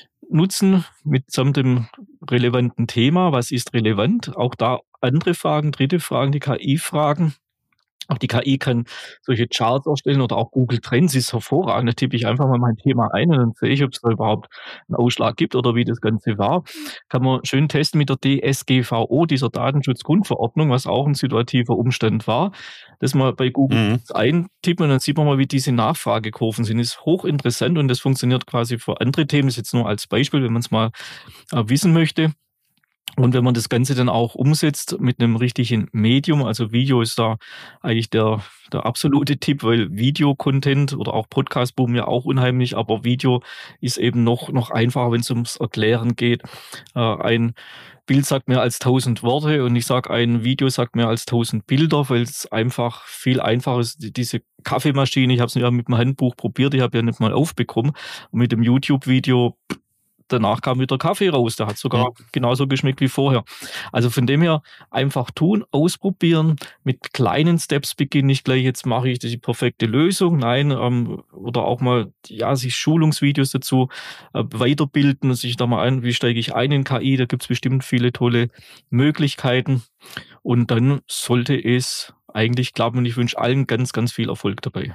nutzen mitsamt dem relevanten Thema. Was ist relevant? Auch da andere Fragen, dritte Fragen, die K I-Fragen. Auch die K I kann solche Charts erstellen oder auch Google Trends ist hervorragend. Da tippe ich einfach mal mein Thema ein und dann sehe ich, ob es da überhaupt einen Ausschlag gibt oder wie das Ganze war. Kann man schön testen mit der D S G V O, dieser Datenschutzgrundverordnung, was auch ein situativer Umstand war. Das mal bei Google mhm. eintippen und dann sieht man mal, wie diese Nachfragekurven sind. Ist hochinteressant und das funktioniert quasi für andere Themen. Das ist jetzt nur als Beispiel, wenn man es mal äh, wissen möchte. Und wenn man das Ganze dann auch umsetzt mit einem richtigen Medium, also Video ist da eigentlich der, der absolute Tipp, weil Video-Content oder auch Podcast boomen ja auch unheimlich, aber Video ist eben noch, noch einfacher, wenn es ums Erklären geht. Äh, ein Bild sagt mehr als tausend Worte und ich sage, ein Video sagt mehr als tausend Bilder, weil es einfach viel einfacher ist. Diese Kaffeemaschine, ich habe es ja mit dem Handbuch probiert, ich habe ja nicht mal aufbekommen. Und mit dem YouTube-Video danach kam wieder Kaffee raus, der hat sogar ja. genauso geschmeckt wie vorher. Also von dem her einfach tun, ausprobieren, mit kleinen Steps beginnen, nicht gleich jetzt mache ich die perfekte Lösung, nein, ähm, oder auch mal, ja, sich Schulungsvideos dazu äh, weiterbilden, sich da mal ein, wie steige ich ein in K I, da gibt es bestimmt viele tolle Möglichkeiten und dann sollte es eigentlich klappen und ich wünsche allen ganz, ganz viel Erfolg dabei.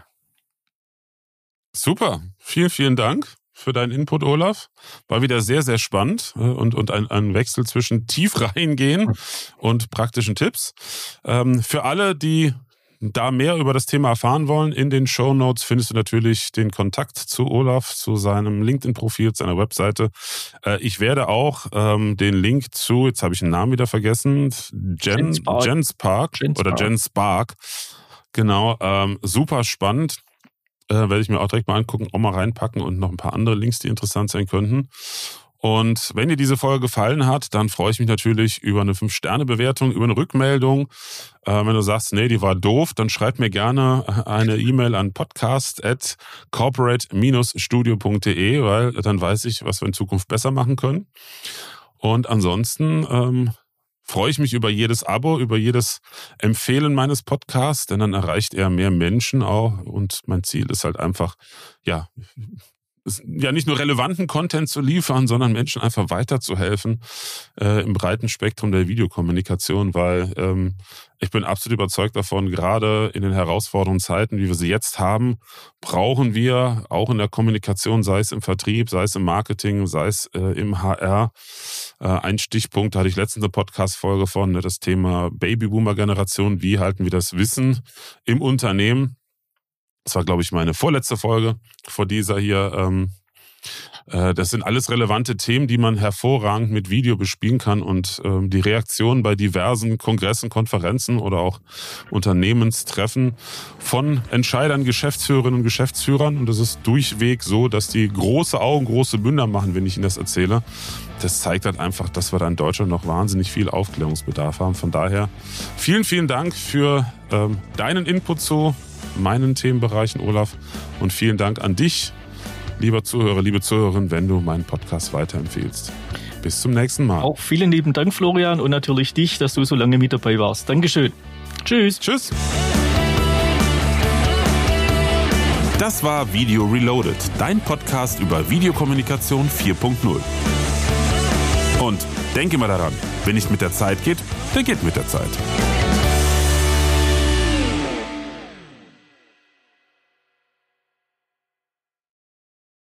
Super, vielen, vielen Dank für deinen Input, Olaf. War wieder sehr, sehr spannend und, und ein, ein Wechsel zwischen tief reingehen und praktischen Tipps. Ähm, für alle, die da mehr über das Thema erfahren wollen, in den Shownotes findest du natürlich den Kontakt zu Olaf, zu seinem LinkedIn-Profil, zu seiner Webseite. Äh, ich werde auch ähm, den Link zu, jetzt habe ich den Namen wieder vergessen, Gen, Genspark, Genspark oder Genspark. Genau, ähm, super spannend. Äh, werde ich mir auch direkt mal angucken, auch mal reinpacken und noch ein paar andere Links, die interessant sein könnten. Und wenn dir diese Folge gefallen hat, dann freue ich mich natürlich über eine fünf Sterne Bewertung, über eine Rückmeldung. Äh, wenn du sagst, nee, die war doof, dann schreib mir gerne eine E-Mail an podcast at corporate dash studio punkt de, weil dann weiß ich, was wir in Zukunft besser machen können. Und ansonsten ähm, freue ich mich über jedes Abo, über jedes Empfehlen meines Podcasts, denn dann erreicht er mehr Menschen auch. Und mein Ziel ist halt einfach, ja, ja nicht nur relevanten Content zu liefern, sondern Menschen einfach weiterzuhelfen äh, im breiten Spektrum der Videokommunikation, weil ähm, ich bin absolut überzeugt davon, gerade in den herausfordernden Zeiten, wie wir sie jetzt haben, brauchen wir auch in der Kommunikation, sei es im Vertrieb, sei es im Marketing, sei es äh, im H R. Äh, ein Stichpunkt, da hatte ich letztens eine Podcast-Folge von, ne, das Thema Babyboomer-Generation, wie halten wir das Wissen im Unternehmen. Das war, glaube ich, meine vorletzte Folge vor dieser hier. Ähm, äh, das sind alles relevante Themen, die man hervorragend mit Video bespielen kann. Und ähm, die Reaktionen bei diversen Kongressen, Konferenzen oder auch Unternehmenstreffen von Entscheidern, Geschäftsführerinnen und Geschäftsführern. Und das ist durchweg so, dass die große Augen, große Münder machen, wenn ich ihnen das erzähle. Das zeigt halt einfach, dass wir da in Deutschland noch wahnsinnig viel Aufklärungsbedarf haben. Von daher vielen, vielen Dank für ähm, deinen Input zu meinen Themenbereichen, Olaf. Und vielen Dank an dich, lieber Zuhörer, liebe Zuhörerin, wenn du meinen Podcast weiterempfehlst. Bis zum nächsten Mal. Auch vielen lieben Dank, Florian, und natürlich dich, dass du so lange mit dabei warst. Dankeschön. Tschüss. Tschüss. Das war Video Reloaded, dein Podcast über Videokommunikation vier Punkt null. Und denke mal daran, wenn nicht mit der Zeit geht, dann geht mit der Zeit.